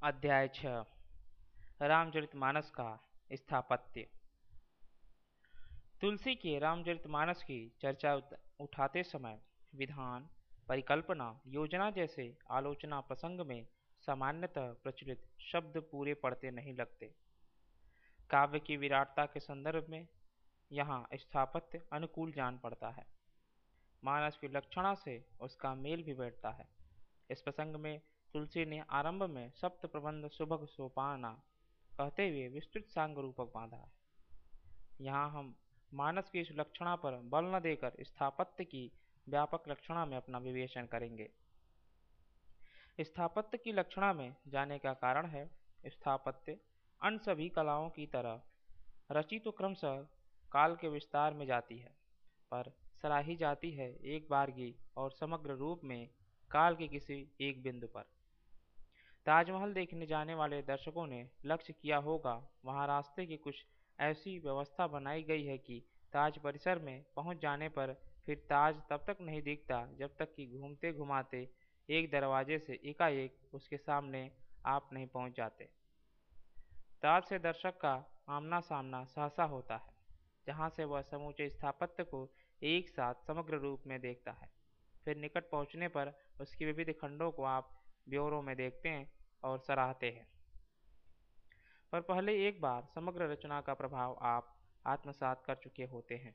अध्याय 6 रामचरितमानस का स्थापत्य। तुलसी के रामचरितमानस की चर्चा उठाते समय विधान, परिकल्पना, योजना जैसे आलोचना प्रसंग में सामान्यतः प्रचलित शब्द पूरे पढ़ते नहीं लगते। काव्य की विराटता के संदर्भ में यहाँ स्थापत्य अनुकूल जान पड़ता है। मानस की लक्षणा से उसका मेल भी बैठता है। इस प्रसंग में तुलसी ने आरंभ में सप्त प्रबंध सुभग सोपाना कहते हुए विस्तृत सांग रूपक बांधा है। यहाँ हम मानस की इस लक्षणा पर बल न देकर स्थापत्य की व्यापक लक्षणा में अपना विवेचन करेंगे। स्थापत्य की लक्षणा में जाने का कारण है, स्थापत्य अन्य सभी कलाओं की तरह रची तो क्रमशः काल के विस्तार में जाती है, पर सराही जाती है एक बारगी और समग्र रूप में काल के किसी एक बिंदु पर। ताजमहल देखने जाने वाले दर्शकों ने लक्ष्य किया होगा, वहां रास्ते की कुछ ऐसी व्यवस्था बनाई गई है कि ताज परिसर में पहुंच जाने पर फिर ताज तब तक नहीं दिखता जब तक कि घूमते घुमाते एक दरवाजे से एकाएक उसके सामने आप नहीं पहुंच जाते। ताज से दर्शक का आमना सामना सहसा होता है, जहां से वह समूचे स्थापत्य को एक साथ समग्र रूप में देखता है। फिर निकट पहुंचने पर उसके विविध खंडों को आप ब्योरों में देखते हैं और सराहते हैं, पर पहले एक बार समग्र रचना का प्रभाव आप आत्मसात कर चुके होते हैं।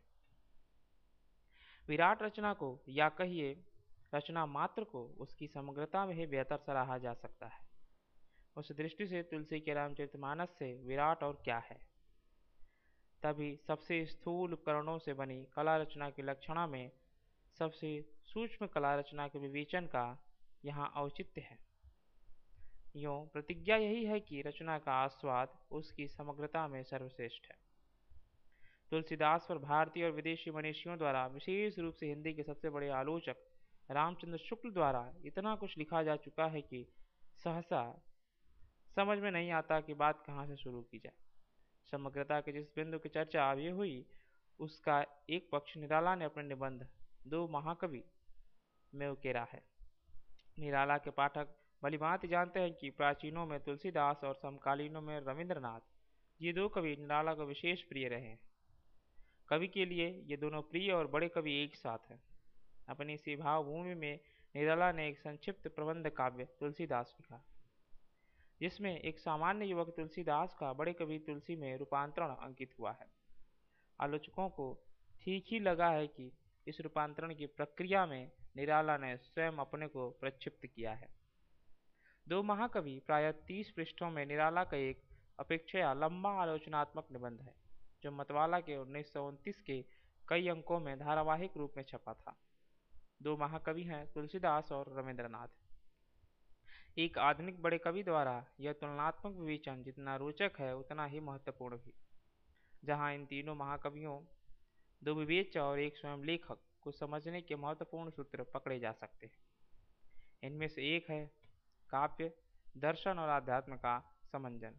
विराट रचना को या कहिए रचना मात्र को उसकी समग्रता में ही बेहतर सराहा जा सकता है। उस दृष्टि से तुलसी के रामचरितमानस से विराट और क्या है। तभी सबसे स्थूल उपकरणों से बनी कला रचना की लक्षणा में सबसे सूक्ष्म कला रचना के विवेचन का यहाँ औचित्य है। यों प्रतिज्ञा यही है कि रचना का आस्वाद उसकी समग्रता में सर्वश्रेष्ठ है। तुलसीदास पर भारतीय और विदेशी मनीषियों द्वारा, विशेष रूप से हिंदी के सबसे बड़े आलोचक रामचंद्र शुक्ल द्वारा इतना कुछ लिखा जा चुका है कि सहसा समझ में नहीं आता कि बात कहाँ से शुरू की जाए। समग्रता के जिस बिंदु की चर्चा अभी हुई, उसका एक पक्ष निराला ने अपने निबंध दो महाकवि में उकेरा है। निराला के पाठक भलीभांति जानते हैं कि प्राचीनों में तुलसीदास और समकालीनों में रविंद्रनाथ, ये दो कवि निराला को विशेष प्रिय रहे हैं। कवि के लिए ये दोनों प्रिय और बड़े कवि एक साथ हैं। अपनी इसी भावभूमि में निराला ने एक संक्षिप्त प्रबंध काव्य तुलसीदास लिखा, जिसमें एक सामान्य युवक तुलसीदास का बड़े कवि तुलसी में रूपांतरण अंकित हुआ है। आलोचकों को ठीक ही लगा है कि इस रूपांतरण की प्रक्रिया में निराला ने स्वयं अपने को प्रक्षिप्त किया है। दो महाकवि प्रायः 30 पृष्ठों में निराला का एक अपेक्षया लंबा आलोचनात्मक निबंध है, जो मतवाला के 1929 के कई अंकों में धारावाहिक रूप में छपा था। दो महाकवि हैं तुलसीदास और रविंद्रनाथ। एक आधुनिक बड़े कवि द्वारा यह तुलनात्मक विवेचन जितना रोचक है उतना ही महत्वपूर्ण भी, जहाँ इन तीनों महाकवियों, दो विवेच्य और एक स्वयं लेखक, को समझने के महत्वपूर्ण सूत्र पकड़े जा सकते हैं। इनमें से एक है काव्य, दर्शन और आध्यात्म का समंजन।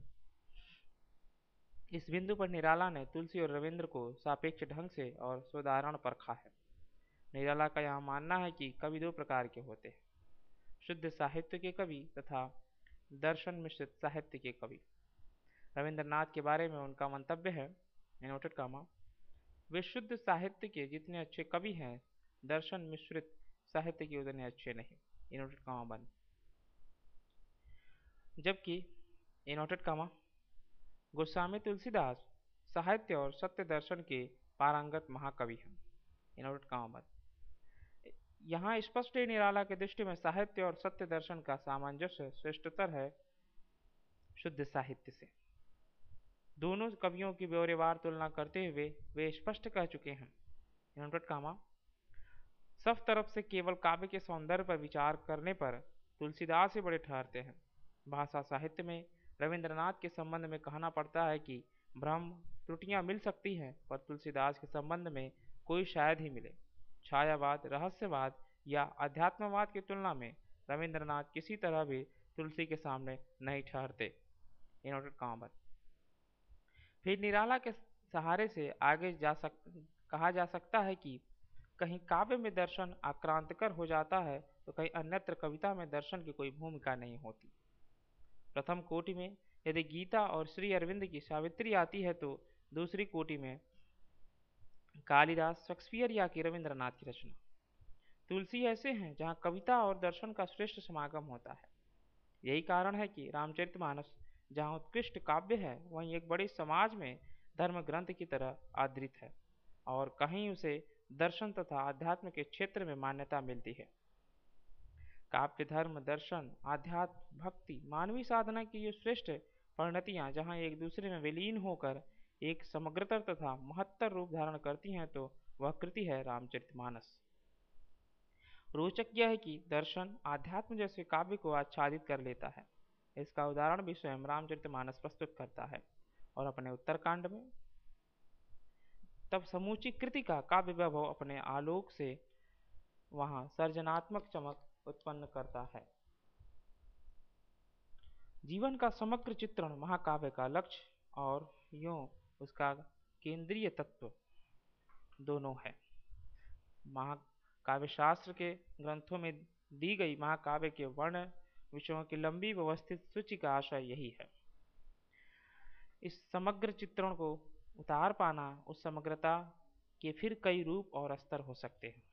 इस बिंदु पर निराला ने तुलसी और रविंद्र को सापेक्ष ढंग से और सोदाहरण परखा है। निराला का यह मानना है कि कवि दो प्रकार के होते हैं, शुद्ध साहित्य के कवि तथा दर्शन मिश्रित साहित्य के कवि। रविंद्रनाथ के बारे में उनका मंतव्य है, इनवर्टेड कामा, वे शुद्ध साहित्य के जितने अच्छे कवि हैं, दर्शन मिश्रित साहित्य के उतने अच्छे नहीं, इनवर्टेड कामा बंद। जबकि इनवर्टेड कामा गोस्वामी तुलसीदास साहित्य और सत्य दर्शन के पारंगत महाकवि हैं, इनवर्टेड कामा बंद। यहाँ स्पष्ट ही निराला की दृष्टि में साहित्य और सत्य दर्शन का सामंजस्य श्रेष्ठतर है शुद्ध साहित्य से। दोनों कवियों की ब्यौरेवार तुलना करते हुए वे स्पष्ट कह चुके हैं, इनवर्टेड कामा, सब तरफ से केवल काव्य के सौंदर्य पर विचार करने पर तुलसीदास ही बड़े ठहरते हैं। भाषा साहित्य में रविंद्रनाथ के संबंध में कहना पड़ता है कि भ्रम त्रुटियां मिल सकती हैं, पर तुलसीदास के संबंध में कोई शायद ही मिले। छायावाद, रहस्यवाद या अध्यात्मवाद की तुलना में रविंद्रनाथ किसी तरह भी तुलसी के सामने नहीं ठहरते, इनवर्टेड कामा। फिर निराला के सहारे से आगे कहा जा सकता है कि कहीं काव्य में दर्शन आक्रांतकर हो जाता है तो कहीं अन्यत्र कविता में दर्शन की कोई भूमिका नहीं होती। प्रथम कोटि में यदि गीता और श्री अरविंद की सावित्री आती है तो दूसरी कोटि में कालिदास, शेक्सपियर या कि रविंद्रनाथ की रचना। तुलसी ऐसे हैं जहाँ कविता और दर्शन का श्रेष्ठ समागम होता है। यही कारण है कि रामचरितमानस जहाँ उत्कृष्ट काव्य है वहीं एक बड़े समाज में धर्म ग्रंथ की तरह आदृत है और कहीं उसे दर्शन तथा आध्यात्म के क्षेत्र में मान्यता मिलती है। काव्य, धर्म, दर्शन, आध्यात्म, भक्ति, मानवीय साधना की ये श्रेष्ठ परिणतियाँ जहाँ एक दूसरे में विलीन होकर एक समग्रतर तथा महत्तर रूप धारण करती हैं तो वह कृति है रामचरितमानस। रोचक यह है कि दर्शन, आध्यात्म जैसे काव्य को आच्छादित कर लेता है। इसका उदाहरण भी स्वयं रामचरितमानस प्रस्तुत करता है और अपने उत्तरकांड में तब समूची कृति का काव्य वैभव अपने आलोक से वहां सर्जनात्मक चमक उत्पन्न करता है। जीवन का समग्र चित्रण महाकाव्य का लक्ष्य और यूं उसका केंद्रीय तत्व दोनों है। महाकाव्य शास्त्र के ग्रंथों में दी गई महाकाव्य के वर्ण विषयों की लंबी व्यवस्थित सूची का आशय यही है। इस समग्र चित्रण को उतार पाना, उस समग्रता के फिर कई रूप और स्तर हो सकते हैं।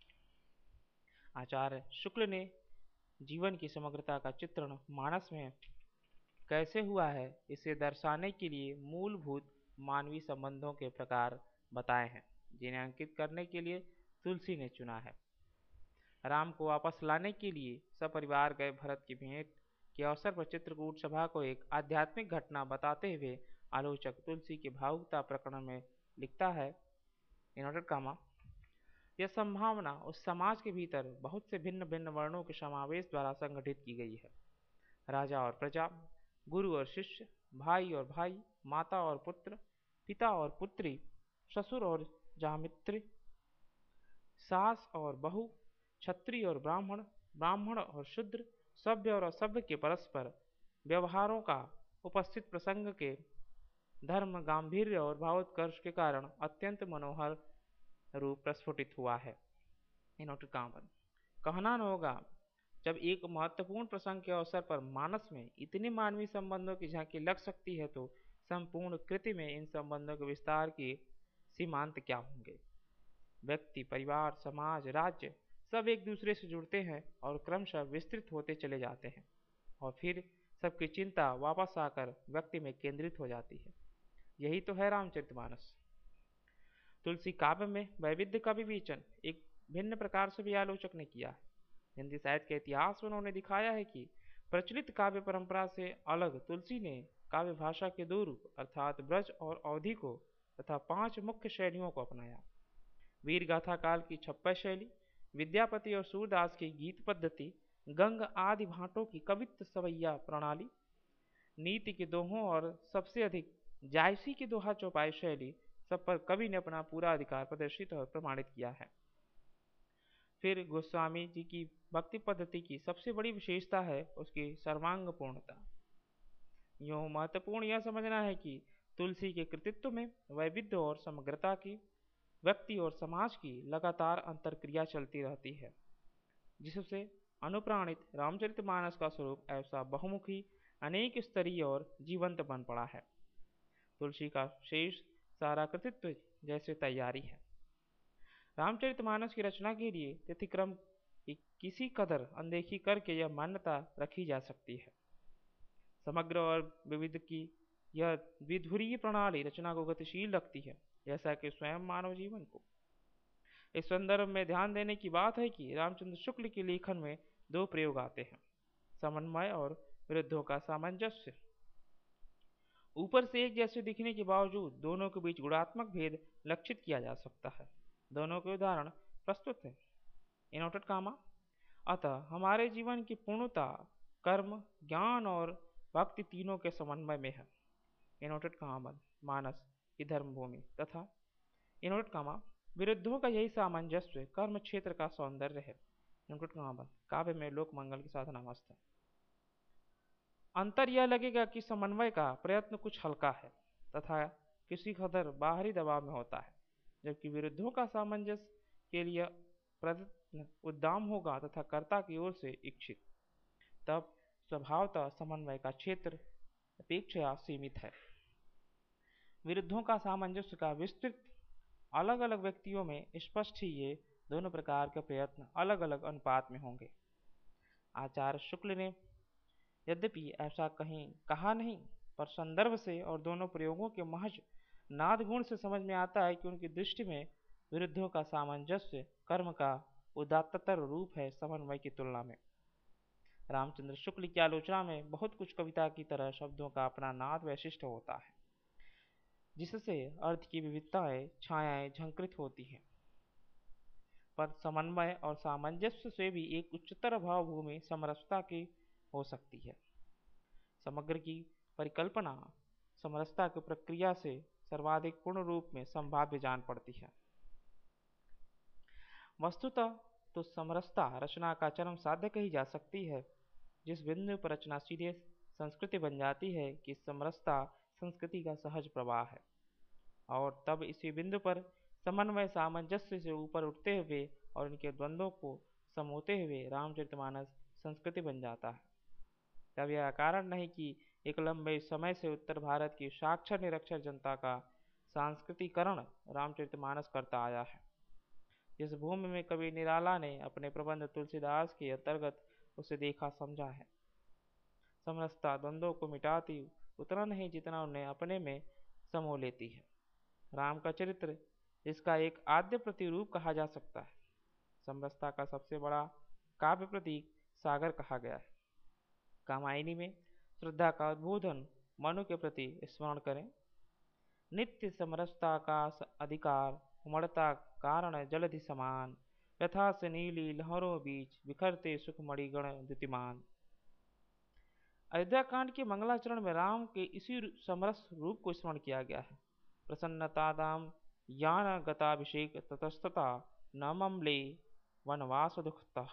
आचार्य शुक्ल ने जीवन की समग्रता का चित्रण मानस में कैसे हुआ है इसे दर्शाने के लिए मूलभूत मानवीय संबंधों के प्रकार बताए हैं, जिन्हें अंकित करने के लिए तुलसी ने चुना है। राम को वापस लाने के लिए सपरिवार गए भरत की भेंट के अवसर पर चित्रकूट सभा को एक आध्यात्मिक घटना बताते हुए आलोचक तुलसी की भावुकता प्रकरण में लिखता है, इन्वर्टेड कामा, यह संभावना उस समाज के भीतर बहुत से भिन्न भिन्न वर्णों के समावेश द्वारा संगठित की गई है। राजा और प्रजा, गुरु और शिष्य, भाई और भाई, माता और पुत्र, पिता और पुत्री, ससुर और जामित्री, सास और बहू, क्षत्रिय और ब्राह्मण, ब्राह्मण और शूद्र, सभ्य और असभ्य के परस्पर व्यवहारों का उपस्थित प्रसंग के धर्म गांधीर्य और भावोत्कर्ष के कारण अत्यंत मनोहर रूप प्रस्फुटित हुआ है। कहना न होगा, जब एक महत्वपूर्ण प्रसंग के अवसर पर मानस में इतने मानवीय संबंधों की झांकी लग सकती है तो संपूर्ण कृति में इन संबंधों के विस्तार के सीमांत क्या होंगे। व्यक्ति, परिवार, समाज, राज्य सब एक दूसरे से जुड़ते हैं और क्रमशः विस्तृत होते चले जाते हैं और फिर सबकी चिंता वापस आकर व्यक्ति में केंद्रित हो जाती है। यही तो है रामचरितमानस। तुलसी काव्य में वैविध्य का विवेचन एक भिन्न प्रकार से भी आलोचक ने किया है। हिंदी साहित्य के इतिहास में उन्होंने दिखाया है कि प्रचलित काव्य परंपरा से अलग तुलसी ने काव्य भाषा के दो रूप अर्थात ब्रज और अवधि को तथा 5 मुख्य शैलियों को अपनाया। वीर गाथा काल की छप्पय शैली, विद्यापति और सूरदास की गीत पद्धति, गंग आदि भाटों की कवित्व सवैया प्रणाली, नीति के दोहों और सबसे अधिक जायसी की दोहा चौपाई शैली, सब पर कवि ने अपना पूरा अधिकार प्रदर्शित और प्रमाणित किया है। फिर गोस्वामी जी की भक्ति पद्धति की सबसे बड़ी विशेषता है उसकी सर्वांग पूर्णता। यूँ महत्वपूर्ण यह समझना है कि तुलसी के कृतित्व में वैविध्य और समग्रता की, व्यक्ति और समाज की लगातार अंतरक्रिया चलती रहती है, जिससे अनुप्राणित रामचरितमानस का स्वरूप ऐसा बहुमुखी, अनेक स्तरीय और जीवंत बन पड़ा है। तुलसी का शेष सारा कृतित्व जैसे तैयारी है। रामचरितमानस की रचना के लिए तिथिक्रम की किसी कदर अनदेखी करके यह मान्यता रखी जा सकती है। समग्र और विविध की यह द्विधुरीय प्रणाली रचना को गतिशील रखती है, जैसा कि स्वयं मानव जीवन को। इस संदर्भ में ध्यान देने की बात है कि रामचंद्र शुक्ल के लेखन में 2 प्रयोग आते हैं, समन्वय और विरुद्धों का सामंजस्य। ऊपर से एक जैसे दिखने के बावजूद दोनों के बीच गुणात्मक भेद लक्षित किया जा सकता है। दोनों के उदाहरण प्रस्तुत हैं। इनोटेड कामा, अतः हमारे जीवन की पूर्णता कर्म, ज्ञान और भक्ति तीनों के समन्वय में है। इनोटेड कामा मानस की धर्मभूमि तथा इनोटेड कामा विरुद्धों का यही सामंजस्य कर्म क्षेत्र का सौंदर्य है। इनोटेड कामा काव्य में लोक मंगल की साधना मस्त है। अंतर यह लगेगा कि समन्वय का प्रयत्न कुछ हल्का है तथा किसी कदर बाहरी दबाव में होता है, जबकि विरुद्धों का सामंजस्य के लिए प्रयत्न उद्दाम होगा तथा कर्ता की ओर से इच्छित। तब स्वभावतः समन्वय का क्षेत्र अपेक्षा सीमित है। विरुद्धों का सामंजस्य का विस्तृत अलग अलग व्यक्तियों में स्पष्ट ही ये दोनों प्रकार के प्रयत्न अलग अलग अनुपात में होंगे। आचार्य शुक्ल ने यद्यपि ऐसा कहीं कहा नहीं, पर संदर्भ से और दोनों प्रयोगों के महज नाद गुण से समझ में आता है कि उनकी दृष्टि में विरुद्धों का सामंजस्य कर्म का उदात्ततर रूप है समन्वय की तुलना में। रामचंद्र शुक्ल की आलोचना में बहुत कुछ कविता की तरह शब्दों का अपना नाद वैशिष्ट होता है, जिससे अर्थ की विविधताएं छायाएं झंकृत होती हैं। पर समन्वय और सामंजस्य से भी एक उच्चतर भावभूमि समरसता की हो सकती है। समग्र की परिकल्पना समरसता की प्रक्रिया से सर्वाधिक पूर्ण रूप में संभाव्य जान पड़ती है। वस्तुतः तो समरसता रचना का चरम साध्य कही जा सकती है। जिस बिंदु पर रचना सीधे संस्कृति बन जाती है कि समरसता संस्कृति का सहज प्रवाह है, और तब इसी बिंदु पर समन्वय सामंजस्य से ऊपर उठते हुए और इनके द्वंद्वों को समोते हुए रामचरितमानस संस्कृति बन जाता है। तब यह कारण नहीं कि एक लंबे समय से उत्तर भारत की साक्षर निरक्षर जनता का सांस्कृतिकरण रामचरितमानस करता आया है। जिस भूमि में कवि निराला ने अपने प्रबंध तुलसीदास के अंतर्गत उसे देखा समझा है, समरसता द्वंद्वों को मिटाती उतना नहीं जितना उन्हें अपने में समो लेती है। राम का चरित्र इसका एक आद्य प्रतिरूप कहा जा सकता है। समरसता का सबसे बड़ा काव्य प्रतीक सागर कहा गया है। कामायनी में श्रद्धा का उद्बोधन मनु के प्रति स्मरण करें। नित्य समरसता का अधिकार उमड़ता कारण जलधि समान, व्यथा से नीली लहरों बीच बिखरते सुख मणिगण द्युतिमान। अयोध्या कांड के मंगलाचरण में राम के इसी समरस रूप को स्मरण किया गया है। प्रसन्नता दाम यान गताभिषेक ततस्तता न ममले वनवास दुखता।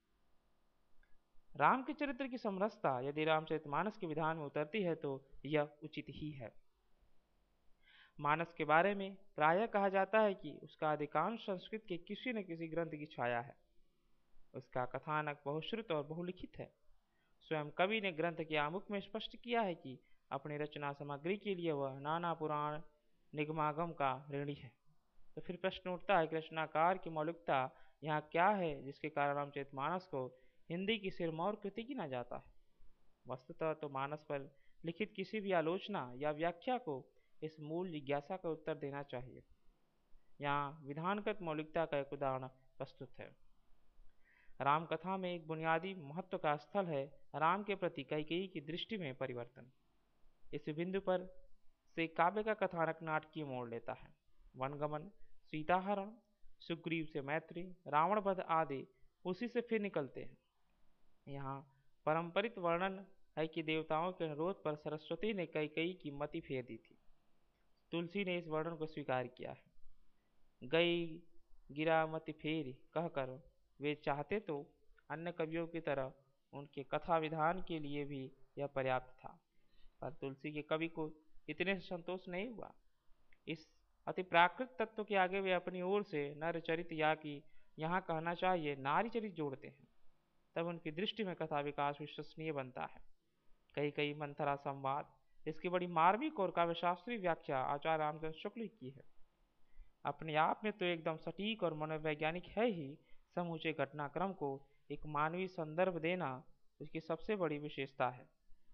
राम के चरित्र की समरसता यदि रामचरितमानस के विधान में उतरती है तो यह उचित ही है। मानस के बारे में प्रायः कहा जाता है कि उसका अधिकांश संस्कृत के किसी न किसी ग्रंथ की छाया है। उसका कथानक बहुश्रुत और बहुलिखित है। स्वयं कवि ने ग्रंथ के आमुख में स्पष्ट किया है कि अपनी रचना सामग्री के लिए वह नाना पुराण निगमागम का ऋणी है। तो फिर प्रश्न उठता है कि रचनाकार की मौलिकता यहाँ क्या है जिसके कारण रामचरितमानस को हिंदी की सिरमौर कृति गिना जाता है। वस्तुतः तो मानस पर लिखित किसी भी आलोचना या व्याख्या को इस मूल जिज्ञासा का उत्तर देना चाहिए। यहाँ विधानगत मौलिकता का एक उदाहरण प्रस्तुत है। राम कथा में एक बुनियादी महत्व का स्थल है राम के प्रति कैकेयी की दृष्टि में परिवर्तन। इस बिंदु पर से काव्य का कथानक नाटकीय मोड़ लेता है। वनगमन, सीताहरण, सुग्रीव से मैत्री, रावण वध आदि उसी से फिर निकलते हैं। यहाँ परंपरित वर्णन है कि देवताओं के अनुरोध पर सरस्वती ने कैकेयी की मति फेर दी थी। तुलसी ने इस वर्णन को स्वीकार किया है। गई गिरा मति फेरी कहकर वे चाहते तो अन्य कवियों की तरह उनके कथा विधान के लिए भी यह पर्याप्त था, पर तुलसी के कवि को इतने से संतोष नहीं हुआ। इस अति प्राकृत तत्व के आगे वे अपनी ओर से नरचरित या कि यहाँ कहना चाहिए नारी चरित जोड़ते हैं। तब उनकी दृष्टि में कथा विकास विश्वसनीय बनता है। कई कई मंथरा संवाद, इसकी बड़ी मार्मिक और काव्यशास्त्रीय व्याख्या आचार्य रामचंद्र शुक्ल की है। अपने आप में तो एकदम सटीक और मनोवैज्ञानिक है ही, समूचे घटनाक्रम को एक मानवीय संदर्भ देना उसकी सबसे बड़ी विशेषता है।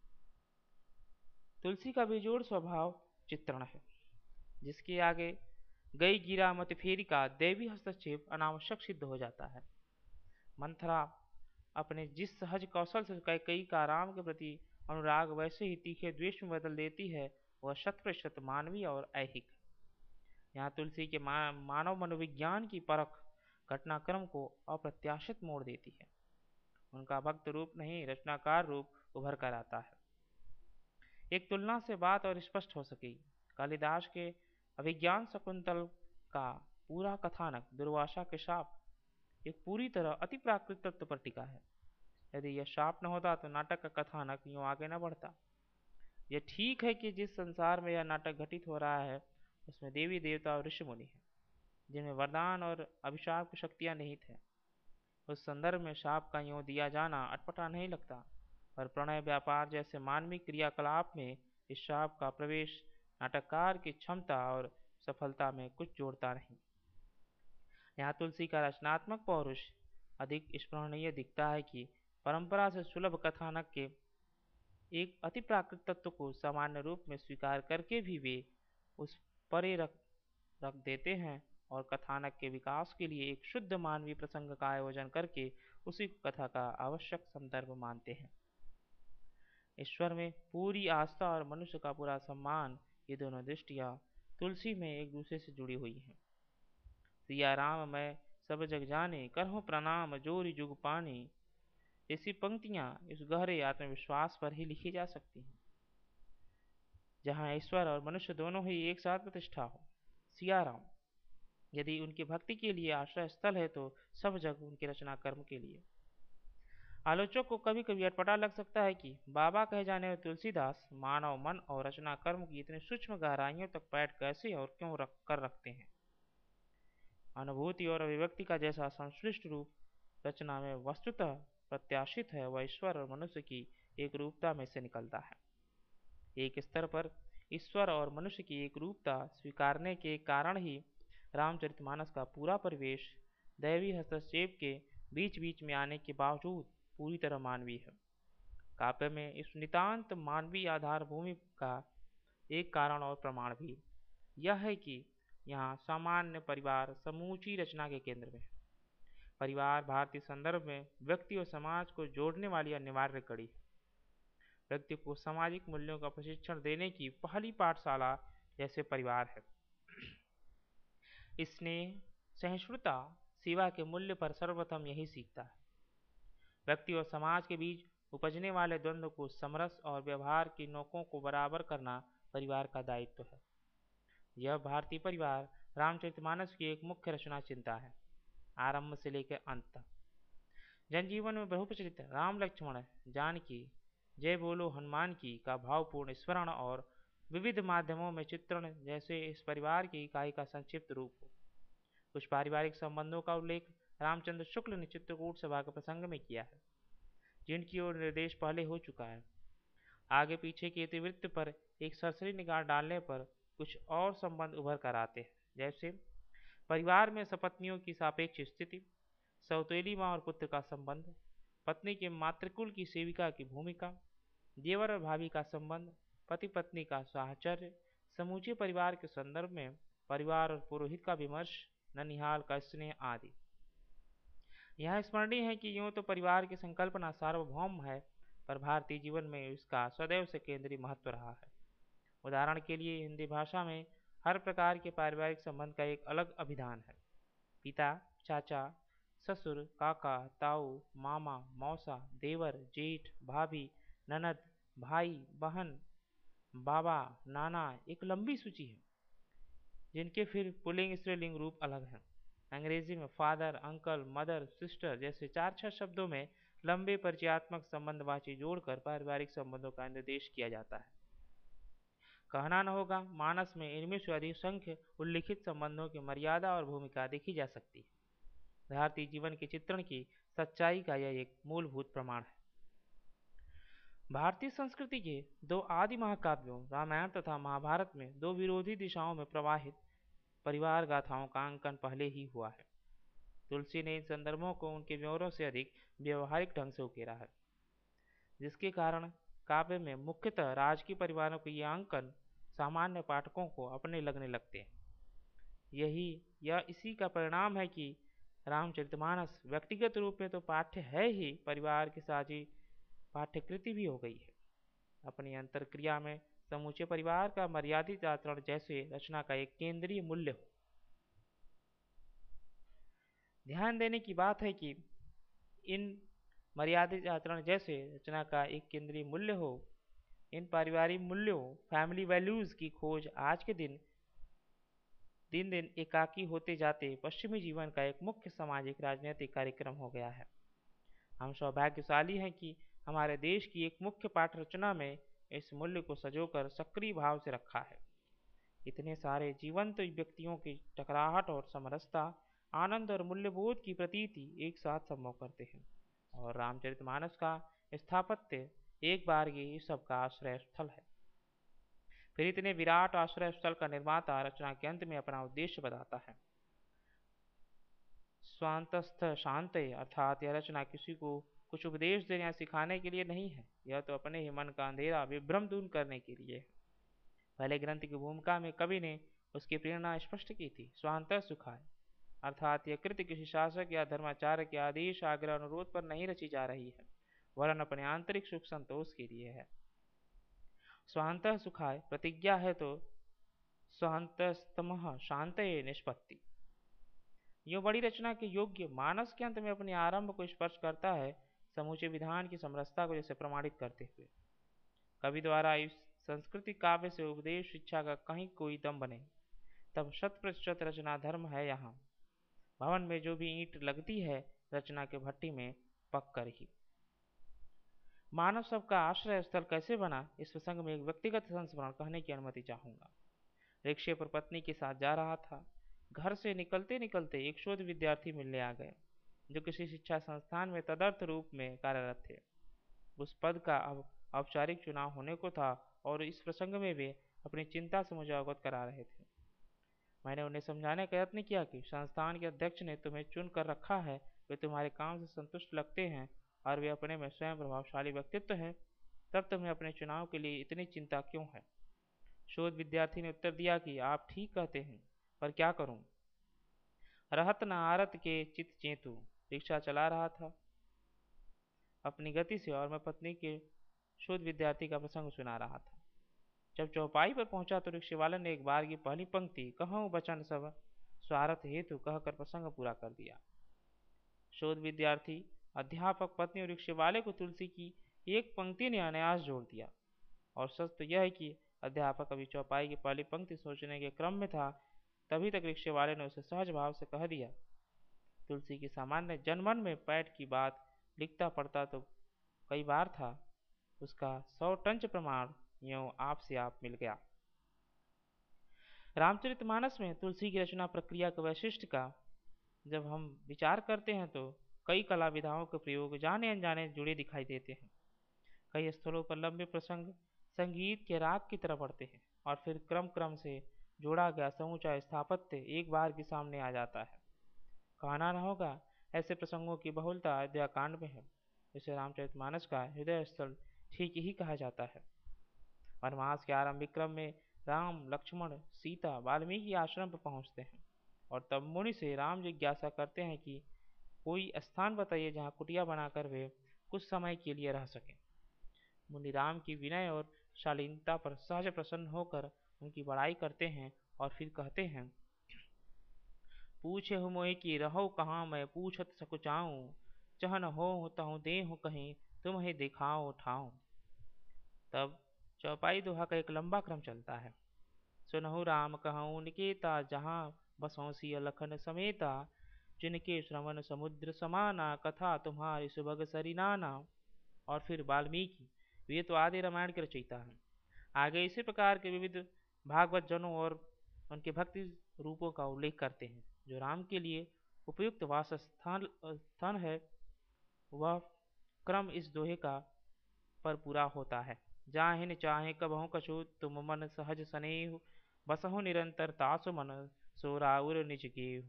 तुलसी का बेजोड़ स्वभाव चित्रण है, जिसके आगे गई गिरा मत फेरी का दैवी हस्तक्षेप अनावश्यक सिद्ध हो जाता है। मंथरा अपने जिस सहज कौशल से कैकेयी का राम के प्रति अनुराग वैसे ही तीखे द्वेष में बदल देती है, वह शत प्रतिशत मानवीय और ऐहिक है। यहाँ तुलसी के मानव मनोविज्ञान की परख घटनाक्रम को अप्रत्याशित मोड़ देती है। उनका भक्त रूप नहीं रचनाकार रूप उभर कर आता है। एक तुलना से बात और स्पष्ट हो सकी। कालिदास के अभिज्ञान शकुंतल का पूरा कथानक दुर्वासा के शाप एक पूरी तरह अति प्राकृत तत्व पर टिका है। यदि यह शाप न होता तो नाटक का कथानक यूं आगे न बढ़ता। यह ठीक है कि जिस संसार में यह नाटक घटित हो रहा है उसमें देवी देवता और ऋषि मुनि हैं, जिनमें वरदान और अभिशाप की शक्तियां निहित हैं। उस संदर्भ में शाप का यूं दिया जाना अटपटा नहीं लगता, पर प्रणय व्यापार जैसे मानवीय क्रियाकलाप में इस शाप का प्रवेश नाटककार की क्षमता और सफलता में कुछ जोड़ता नहीं। यहाँ तुलसी का रचनात्मक पौरुष अधिक स्मरणीय दिखता है कि परंपरा से सुलभ कथानक के एक अति प्राकृत तत्व को सामान्य रूप में स्वीकार करके भी वे उस परे रख देते हैं और कथानक के विकास के लिए एक शुद्ध मानवीय प्रसंग का आयोजन करके उसी को कथा का आवश्यक संदर्भ मानते हैं। ईश्वर में पूरी आस्था और मनुष्य का पूरा सम्मान, ये दोनों दृष्टियां तुलसी में एक दूसरे से जुड़ी हुई हैं। सिया राम मैं सब जग जाने, करहूँ प्रणाम जोरी जुग पानी, ऐसी पंक्तियां इस गहरे आत्मविश्वास पर ही लिखी जा सकती हैं, जहाँ ईश्वर और मनुष्य दोनों ही एक साथ प्रतिष्ठा हो। सिया राम यदि उनकी भक्ति के लिए आश्रय स्थल है तो सब जग उनके रचना कर्म के लिए। आलोचक को कभी कभी अटपटा लग सकता है कि बाबा कहे जाने वाले तुलसीदास मानव मन और रचना कर्म की इतनी सूक्ष्म गहराइयों तक पैठ कैसे और क्यों रखते हैं। अनुभूति और अभिव्यक्ति का जैसा संश्लिष्ट रूप रचना में वस्तुतः प्रत्याशित है, वह ईश्वर और मनुष्य की एक रूपता में से निकलता है। एक स्तर पर ईश्वर और मनुष्य की एक रूपता स्वीकारने के कारण ही रामचरितमानस का पूरा परिवेश दैवी हस्तक्षेप के बीच बीच में आने के बावजूद पूरी तरह मानवीय है। काव्य में इस नितांत मानवीय आधार भूमि का एक कारण और प्रमाण भी यह है कि यहाँ सामान्य परिवार समूची रचना के केंद्र में है। परिवार भारतीय संदर्भ में व्यक्ति और समाज को जोड़ने वाली अनिवार्य कड़ी है। व्यक्ति को सामाजिक मूल्यों का प्रशिक्षण देने की पहली पाठशाला जैसे परिवार है। स्नेह, सहिष्णुता, सेवा के मूल्य पर सर्वप्रथम यही सीखता है। व्यक्ति और समाज के बीच उपजने वाले द्वंद्व को समरस और व्यवहार की नोकों को बराबर करना परिवार का दायित्व है। यह भारतीय परिवार रामचरितमानस की एक मुख्य रचना चिंता है, आरंभ से लेकर अंत तक। जनजीवन में बहुप्रचलित राम लक्ष्मण जानकी जय बोलो हनुमान की का भावपूर्ण स्मरण और विविध माध्यमों में चित्रण जैसे इस परिवार की इकाई का संक्षिप्त रूप हो। कुछ पारिवारिक संबंधों का उल्लेख रामचंद्र शुक्ल ने चित्रकूट सभा के प्रसंग में किया है, जिनकी ओर निर्देश पहले हो चुका है। आगे पीछे के इतिवृत्त पर एक सरसरी निगाह डालने पर कुछ और संबंध उभर कर आते हैं, जैसे परिवार में सपत्नियों की सापेक्ष स्थिति, सौतेली माँ और पुत्र का संबंध, पत्नी के मातृकुल की सेविका की भूमिका, देवर और भाभी का संबंध, पति पत्नी का साहचर्य, समूचे परिवार के संदर्भ में परिवार और पुरोहित का विमर्श, ननिहाल का स्नेह आदि। यह स्मरणीय है कि यूं तो परिवार की संकल्पना सार्वभौम है, पर भारतीय जीवन में इसका सदैव से केंद्रीय महत्व रहा है। उदाहरण के लिए हिंदी भाषा में हर प्रकार के पारिवारिक संबंध का एक अलग अभिधान है। पिता, चाचा, ससुर, काका, ताऊ, मामा, मौसा, देवर, जेठ, भाभी, ननद, भाई, बहन, बाबा, नाना, एक लंबी सूची है, जिनके फिर पुल्लिंग स्त्रीलिंग रूप अलग हैं। अंग्रेजी में फादर, अंकल, मदर, सिस्टर जैसे 4-6 शब्दों में लंबे परिचयात्मक संबंधवाची जोड़कर पारिवारिक संबंधों का निर्देश किया जाता है। कहना न होगा, मानस में इनमें से अधिसंख्य उल्लिखित संबंधों की मर्यादा और भूमिका देखी जा सकती है। भारतीय जीवन के चित्रण की सच्चाई का यह एक मूलभूत प्रमाण है। भारतीय संस्कृति के दो आदि महाकाव्यों रामायण तथा महाभारत में दो विरोधी दिशाओं में प्रवाहित परिवार गाथाओं का अंकन पहले ही हुआ है। तुलसी ने इन संदर्भों को उनके ब्यौरों से अधिक व्यवहारिक ढंग से उकेरा है, जिसके कारण काव्य में मुख्यतः राजकीय परिवारों के ये अंकन सामान्य पाठकों को अपने लगने लगते हैं। यह इसी का परिणाम है कि रामचरितमानस व्यक्तिगत रूप में तो पाठ्य है ही, परिवार की साझी पाठ्यकृति भी हो गई है। अपनी अंतरक्रिया में समूचे परिवार का मर्यादित आचरण जैसे रचना का एक केंद्रीय मूल्य हो। ध्यान देने की बात है कि इन मर्यादित आचरण जैसे रचना का एक केंद्रीय मूल्य हो, इन पारिवारिक मूल्यों फैमिली वैल्यूज की खोज आज के दिन दिन एकाकी होते जाते पश्चिमी जीवन का एक मुख्य सामाजिक राजनीतिक कार्यक्रम हो गया है। हम सौभाग्यशाली हैं कि हमारे देश की एक मुख्य पाठ रचना में इस मूल्य को सजोकर सक्रिय भाव से रखा है। इतने सारे जीवंत व्यक्तियों की टकराहट और समरसता, आनंद और मूल्यबोध की प्रतीति एक साथ संभव करते हैं, और रामचरितमानस का स्थापत्य एक बार ये सबका आश्रय स्थल है। फिर इतने विराट आश्रय स्थल का निर्माता रचना के अंत में अपना उद्देश्य बताता है। स्वांतस्थ शांत, अर्थात यह रचना किसी को कुछ उपदेश देने या सिखाने के लिए नहीं है, यह तो अपने ही मन का अंधेरा विभ्रम दूर करने के लिए है। पहले ग्रंथ की भूमिका में कवि ने उसकी प्रेरणा स्पष्ट की थी। स्वांत सुखाय, अर्थात यह कृत्य किसी शासक या धर्माचार्य के आदेश आग्रह अनुरोध पर नहीं रची जा रही है, वरन अपने आंतरिक सुख संतोष के लिए है। स्वांत सुखाय प्रतिज्ञा है तो स्वांतस्तमः शांतये निष्पत्ति। यह बड़ी रचना के योग्य मानस के अंत में अपने आरंभ को स्पर्श करता है, समूचे विधान की समरसता को जैसे प्रमाणित करते हुए। कवि द्वारा इस संस्कृति काव्य से उपदेश शिक्षा का कहीं कोई दम बने, तब 100% रचना धर्म है। यहाँ भवन में जो भी ईंट लगती है, रचना के भट्टी में पक कर ही। मानव सबका आश्रय स्थल कैसे बना, इस प्रसंग में एक व्यक्तिगत संस्मरण कहने की अनुमति चाहूंगा। रिक्शे पर पत्नी के साथ जा रहा था। घर से निकलते निकलते एक शोध विद्यार्थी मिलने आ गए, जो किसी शिक्षा संस्थान में तदर्थ रूप में कार्यरत थे। उस पद का अब औपचारिक चुनाव होने को था और इस प्रसंग में वे अपनी चिंता से मुझे अवगत करा रहे थे। मैंने उन्हें समझाने का यत्न किया कि संस्थान के अध्यक्ष ने तुम्हें चुन कर रखा है, वे तुम्हारे काम से संतुष्ट लगते हैं और वे अपने में स्वयं प्रभावशाली व्यक्तित्व है, तब तुम्हें अपने चुनाव के लिए इतनी चिंता क्यों है। शोध विद्यार्थी ने उत्तर दिया कि आप ठीक कहते हैं, पर क्या करूं, रहत न आरत के चित चेतु। रिक्शा चला रहा था अपनी गति से और मैं पत्नी के शोध विद्यार्थी का प्रसंग सुना रहा था। जब चौपाई पर पहुंचा तो रिक्शे वाले ने एक बार की पहली पंक्ति कहूँ बचन सब स्वार्थ हेतु कहकर प्रसंग पूरा कर दिया। शोध विद्यार्थी, अध्यापक, पत्नी और रिक्शे वाले को तुलसी की एक पंक्ति ने अनायास जोड़ दिया। और सच तो यह है कि अध्यापक अभी चौपाई की पहली पंक्ति सोचने के क्रम में था, तभी तक रिक्शे वाले ने उसे सहज भाव से कह दिया। तुलसी की सामान्य जनमन में पैठ की बात लिखता पढ़ता तो कई बार था, उसका 100 टंच प्रमाण यूं आप से आप मिल गया। रामचरितमानस में तुलसी की रचना प्रक्रिया के वैशिष्ट का जब हम विचार करते हैं तो कई कला विधाओं के प्रयोग जाने अनजाने जुड़े दिखाई देते हैं। कई स्थलों पर लंबे प्रसंग संगीत के राग की तरह बढ़ते हैं और फिर क्रम क्रम से जोड़ा गया समूचा स्थापत्य एक बार के सामने आ जाता है। कहना न होगा, ऐसे प्रसंगों की बहुलता अयोध्या कांड में है। इसे रामचरितमानस का हृदय स्थल ठीक ही कहा जाता है। वनवास के आरंभिक क्रम में राम, लक्ष्मण, सीता वाल्मीकि आश्रम पर पहुंचते हैं और तब मुनि से राम जिज्ञासा करते हैं कि कोई स्थान बताइए जहाँ कुटिया बनाकर वे कुछ समय के लिए रह सकें। मुनि राम की विनय और शालीनता पर सहज प्रसन्न होकर उनकी बड़ाई करते हैं और फिर कहते हैं, पूछे हो मोहि की रहो कहाँ, मैं पूछत सकुचाऊं, चह न हो तहु देहु कहीं, तुम्हें दिखाओ ठाऊं। तब चौपाई दोहा का एक लंबा क्रम चलता है। सुनहु राम कहूँ निकेता, जहाँ बसों सिय लखन समेता, जिनके श्रवण समुद्र समाना, कथा तुम्हारी सुभग सरिनाना। और फिर वाल्मीकि, वे तो आदि रामायण के रचयिता हैं। आगे इसी प्रकार के विविध भागवत जनों और उनके भक्ति रूपों का उल्लेख करते हैं, जो राम के लिए उपयुक्त वास स्थान है। वह क्रम इस दोहे का पर पूरा होता है। जाहिन चाहे कबहु कछु, तुम मन सहज सनेहु, बसहु निरंतर तासु मन, सो राउर निज गेहु।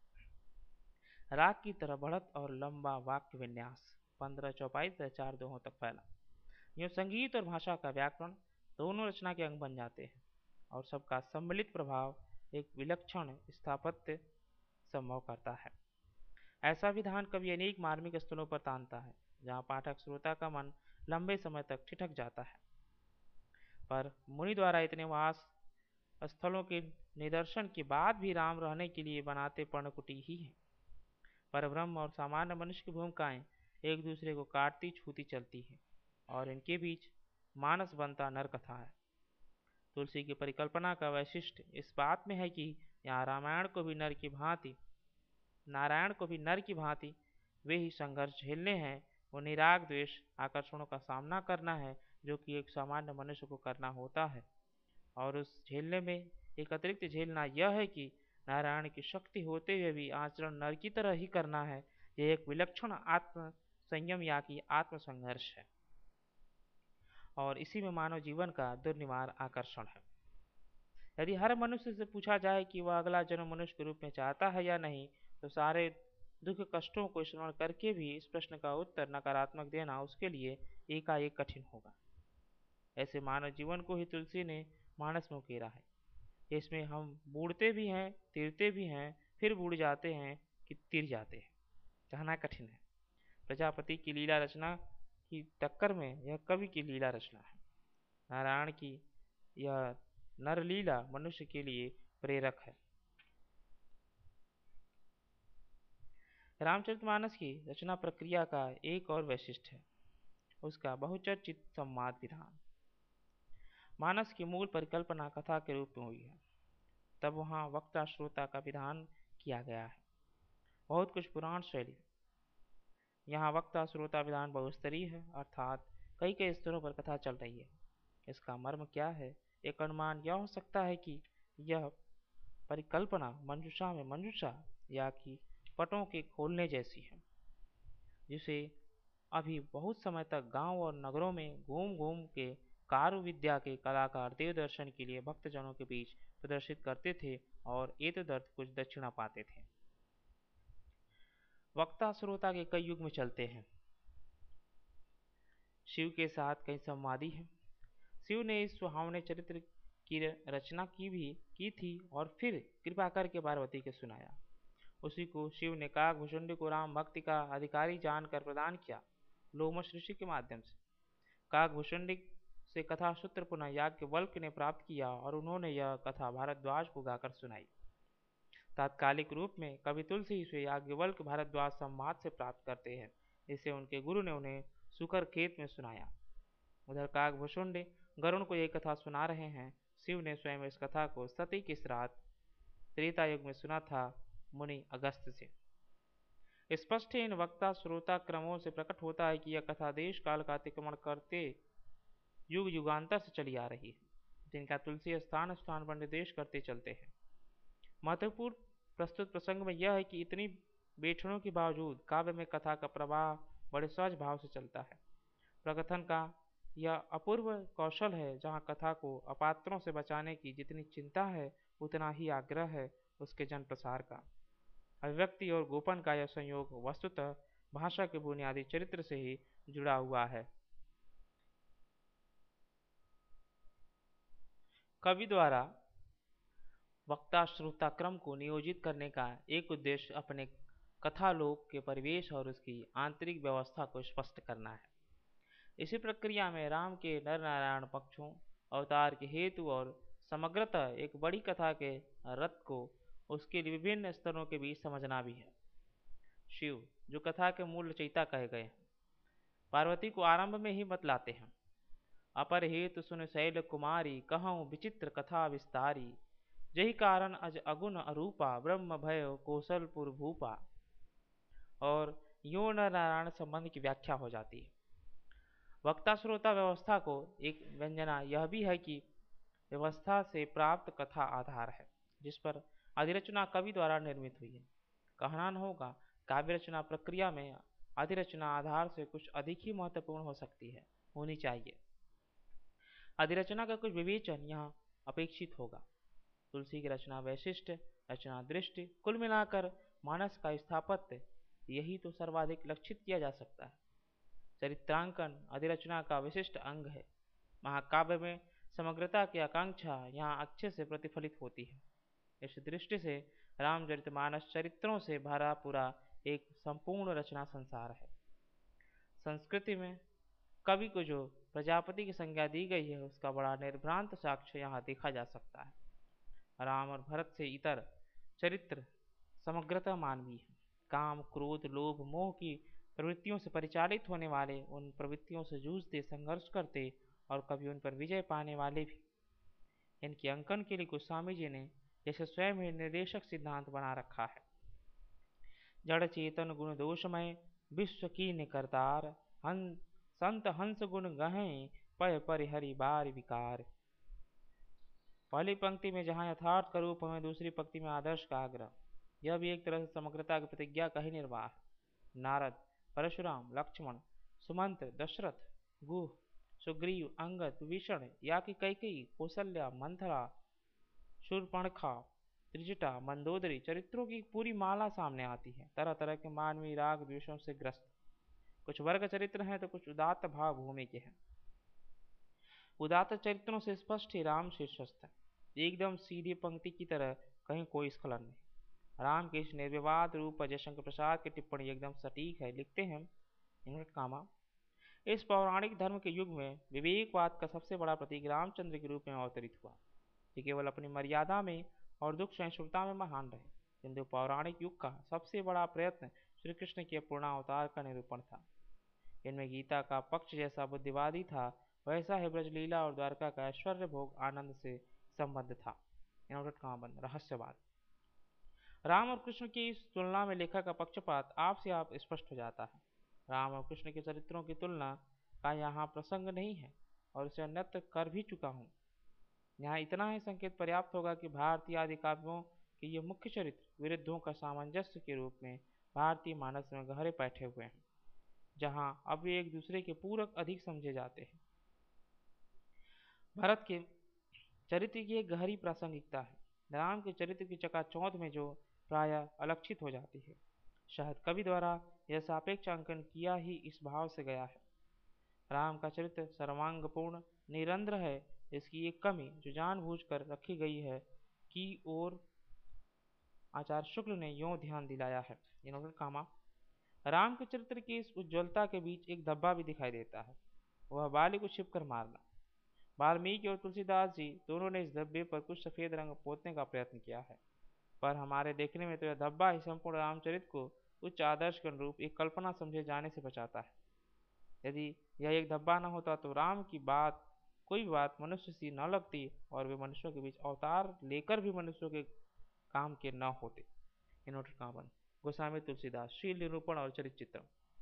राग की तरह बढ़त और लंबा वाक्य विन्यास 15 चौपाई से 4 दोहों तक फैला। यूँ संगीत और भाषा का व्याकरण दोनों रचना के अंग बन जाते हैं और सबका सम्मिलित प्रभाव एक विलक्षण स्थापत्य संभव करता है। ऐसा विधान कवि अनेक मार्मिक स्थलों पर तानता है, जहाँ पाठक श्रोता का मन लंबे समय तक ठिठक जाता है। पर मुनि द्वारा इतने वास स्थलों के निदर्शन के बाद भी राम रहने के लिए बनाते पर्णकुटी ही है। पर ब्रह्म और सामान्य मनुष्य की भूमिकाएं एक दूसरे को काटती छूती चलती है और इनके बीच मानस बनता नर कथा है। तुलसी की परिकल्पना का वैशिष्ट इस बात में है कि यहाँ रामायण को भी नारायण को भी नर की भांति वे ही संघर्ष झेलने हैं। उन्हें राग द्वेष आकर्षणों का सामना करना है, जो कि एक सामान्य मनुष्य को करना होता है। और उस झेलने में एक अतिरिक्त झेलना यह है कि नारायण की शक्ति होते हुए भी आचरण नर की तरह ही करना है। यह एक विलक्षण आत्म संयम या कि आत्म संघर्ष है। और इसी में मानव जीवन का दुर्निवार आकर्षण है। यदि हर मनुष्य से पूछा जाए कि वह अगला जन्म मनुष्य के रूप में चाहता है या नहीं, तो सारे दुख कष्टों को स्मरण करके भी इस प्रश्न का उत्तर नकारात्मक देना उसके लिए एकाएक कठिन होगा। ऐसे मानव जीवन को ही तुलसी ने मानस में उकेरा है। इसमें हम बूढ़ते भी हैं, तिरते भी हैं, फिर बूढ़ जाते हैं कि तिर जाते हैं। कहना कठिन है। प्रजापति की लीला रचना की टक्कर में यह कवि की लीला रचना है। नारायण की यह नरलीला मनुष्य के लिए प्रेरक है। रामचरितमानस की रचना प्रक्रिया का एक और वैशिष्ट है उसका बहुचर्चित संवाद विधान। मानस की मूल परिकल्पना कथा के रूप में हुई है, तब वहाँ वक्ता श्रोता का विधान किया गया है। बहुत कुछ पुराण शैली। यहाँ वक्ता श्रोता विधान बहुस्तरीय है, अर्थात कई कई स्तरों पर कथा चल रही है। इसका मर्म क्या है? एक अनुमान यह हो सकता है कि यह परिकल्पना मंजूषा में मंजूषा या कि पटों के खोलने जैसी है, जिसे अभी बहुत समय तक गांव और नगरों में घूम घूम के कार्य विद्या के कलाकार देव दर्शन के लिए भक्तजनों के बीच प्रदर्शित करते थे और एतदर्थ कुछ दक्षिणा पाते थे। वक्ता श्रोता के कई युग में चलते हैं। शिव के साथ कई संवादी हैं। शिव ने इस सुहावने चरित्र की रचना की थी और फिर कृपा करके पार्वती के सुनाया। उसी को शिव ने काकभुषुंडी को राम भक्ति का अधिकारी जानकर प्रदान किया, लोमश ऋषि के माध्यम से। काकभुषुंडी से कथा सूत्र पुनः याज्ञवल्क्य ने प्राप्त किया और उन्होंने यह कथा भारद्वाज को गाकर सुनाई। तात्कालिक रूप में कवि तुलसी से याज्ञवल्क्य भारद्वाज संवाद से प्राप्त करते हैं। इसे उनके गुरु ने उन्हें सुकर खेत में सुनाया। उधर काकभुषुंडी गरुण को यह कथा सुना रहे हैं। शिव ने स्वयं इस कथा को सती की श्राद्ध त्रेता युग में सुना था, मुनि अगस्त से। स्पष्ट इन वक्ता श्रोता क्रमों से प्रकट होता है कि यह कथा देश काल का अतिक्रमण करते युग युगांतर से चली आ रही है, जिनका तुलसी स्थान स्थान पर निर्देश करते चलते हैं। महत्वपूर्ण प्रस्तुत प्रसंग में यह है कि इतनी बेठनों के बावजूद काव्य में कथा का प्रवाह बड़े सहज भाव से चलता है। प्रकथन का यह अपूर्व कौशल है, जहाँ कथा को अपात्रों से बचाने की जितनी चिंता है उतना ही आग्रह है उसके जन प्रसार का। अभिव्यक्ति और गोपन का यह संयोग वस्तुतः भाषा के बुनियादी चरित्र से ही जुड़ा हुआ है। कवि द्वारा वक्ता श्रोता क्रम को नियोजित करने का एक उद्देश्य अपने कथालोक के परिवेश और उसकी आंतरिक व्यवस्था को स्पष्ट करना है। इसी प्रक्रिया में राम के नर नारायण पक्षों, अवतार के हेतु और समग्रतः एक बड़ी कथा के रथ को उसके विभिन्न स्तरों के बीच समझना भी है। शिव, जो कथा के मूल रचयिता कहे गए हैं, पार्वती को आरंभ में ही बतलाते हैं। अपर हेतु सुन शैल कुमारी, कहूँ विचित्र कथा विस्तारी। यही कारण अज अगुण अरूपा, ब्रह्म भय कौशलपुर भूपा। और यो नर नारायण संबंध की व्याख्या हो जाती है। वक्ता श्रोता व्यवस्था को एक व्यंजना यह भी है कि व्यवस्था से प्राप्त कथा आधार है, जिस पर अधिरचना कवि द्वारा निर्मित हुई है। कहना न होगा, काव्य रचना प्रक्रिया में अधिरचना आधार से कुछ अधिक ही महत्वपूर्ण हो सकती है, होनी चाहिए। अधिरचना का कुछ विवेचन यहाँ अपेक्षित होगा। तुलसी की रचना वैशिष्ट, रचना दृष्टि, कुल मिलाकर मानस का स्थापत्य, यही तो सर्वाधिक लक्षित किया जा सकता है। चरित्रांकन अधिरचना का विशिष्ट अंग है। महाकाव्य में समग्रता की आकांक्षा यहाँ अच्छे से प्रतिफलित होती है। इस दृष्टि से रामचरितमानस चरित्रों से भरा पूरा एक संपूर्ण रचना संसार है। संस्कृति में कवि को जो प्रजापति की संज्ञा दी गई है, उसका बड़ा निर्भ्रांत साक्ष्य यहाँ देखा जा सकता है। राम और भरत से इतर चरित्र समग्रता मानवीय है। काम, क्रोध, लोभ, मोह की प्रवृत्तियों से परिचालित होने वाले, उन प्रवृत्तियों से जूझते, संघर्ष करते और कभी उन पर विजय पाने वाले भी। इनके अंकन के लिए गोस्वामी जी ने जैसे स्वयं ही निर्देशक सिद्धांत बना रखा है। जड़ चेतन गुण दोषमय, विश्व कीन करतार। संत हंस गुण गहें, पय परिहरि बार विकार। पहली पंक्ति में जहाँ यथार्थ का रूप हमें, दूसरी पंक्ति में आदर्श का आग्रह। यह भी एक तरह से समग्रता की प्रतिज्ञा का ही निर्वाह। नारद, परशुराम, लक्ष्मण, सुमंत, दशरथ, गुह, सुग्रीव, अंगद, विभीषण या कि कैकेयी, कौसल्या, मंथरा, शूर्पणखा, त्रिजटा, मंदोदरी चरित्रों की पूरी माला सामने आती है। तरह तरह के मानवीय राग द्वेषों से ग्रस्त कुछ वर्ग चरित्र हैं तो कुछ उदात्त भाव भूमि के हैं। उदात्त चरित्रों से स्पष्ट ही राम शीर्षस्थ है, एकदम सीधी पंक्ति की तरह, कहीं कोई स्खलन नहीं। राम के इस निर्विवाद रूप पर जयशंकर प्रसाद की टिप्पणी एकदम सटीक है। लिखते हैं इन्वर्ट कामा, इस पौराणिक धर्म के युग में विवेकवाद का सबसे बड़ा प्रतीक रामचंद्र के रूप में अवतरित हुआ। ये केवल अपनी मर्यादा में और दुख सहिष्णुता में महान रहे, किंतु पौराणिक युग का सबसे बड़ा प्रयत्न श्री कृष्ण के पूर्णावतार का निरूपण था। इनमें गीता का पक्ष जैसा बुद्धिवादी था, वैसा ही ब्रजलीला और द्वारका का ऐश्वर्य भोग आनंद से संबद्ध था। रहस्यवाद। राम और कृष्ण की इस तुलना में लेखक का पक्षपात आप से आप स्पष्ट हो जाता है। राम और कृष्ण के चरित्रों की तुलना का यहाँ प्रसंग नहीं है और इसे अन्यत्र कर भी चुका हूँ। यहाँ इतना ही संकेत पर्याप्त होगा कि भारतीय आदि काव्यों के ये मुख्य चरित्र विरुद्धों का सामंजस्य के रूप में भारतीय मानस में गहरे बैठे हुए हैं, जहाँ अब वे एक दूसरे के पूरक अधिक समझे जाते हैं। भरत के चरित्र की एक गहरी प्रासंगिकता है, राम के चरित्र की चकाचौंध में जो प्रायः अलक्षित हो जाती है। शायद कवि द्वारा यह सापेक्ष अंकन किया ही इस भाव से गया है। राम का चरित्र सर्वांगपूर्ण निरंध्र है, इसकी एक कमी जो जानबूझकर रखी गई है की ओर आचार्य शुक्ल ने यों ध्यान दिलाया है। इन्होंने कामा, राम के चरित्र की इस उज्ज्वलता के बीच एक धब्बा भी दिखाई देता है, वह बाली को छिपकर मारना। वाल्मीकि और तुलसीदास जी दोनों ने इस धब्बे पर कुछ सफेद रंग पोतने का प्रयत्न किया है, पर हमारे देखने में तो यह धब्बा ही संपूर्ण रामचरित को उच्च आदर्श के अनुरूप एक कल्पना समझे जाने से बचाता है। यदि यह एक धब्बा न होता तो राम की बात कोई बात मनुष्य सी न लगती और वे मनुष्यों के बीच अवतार लेकर भी मनुष्यों के काम के न होते। इनोटर कावन गोस्वामी तुलसीदास, शील निरूपण और चरित्र चित्र।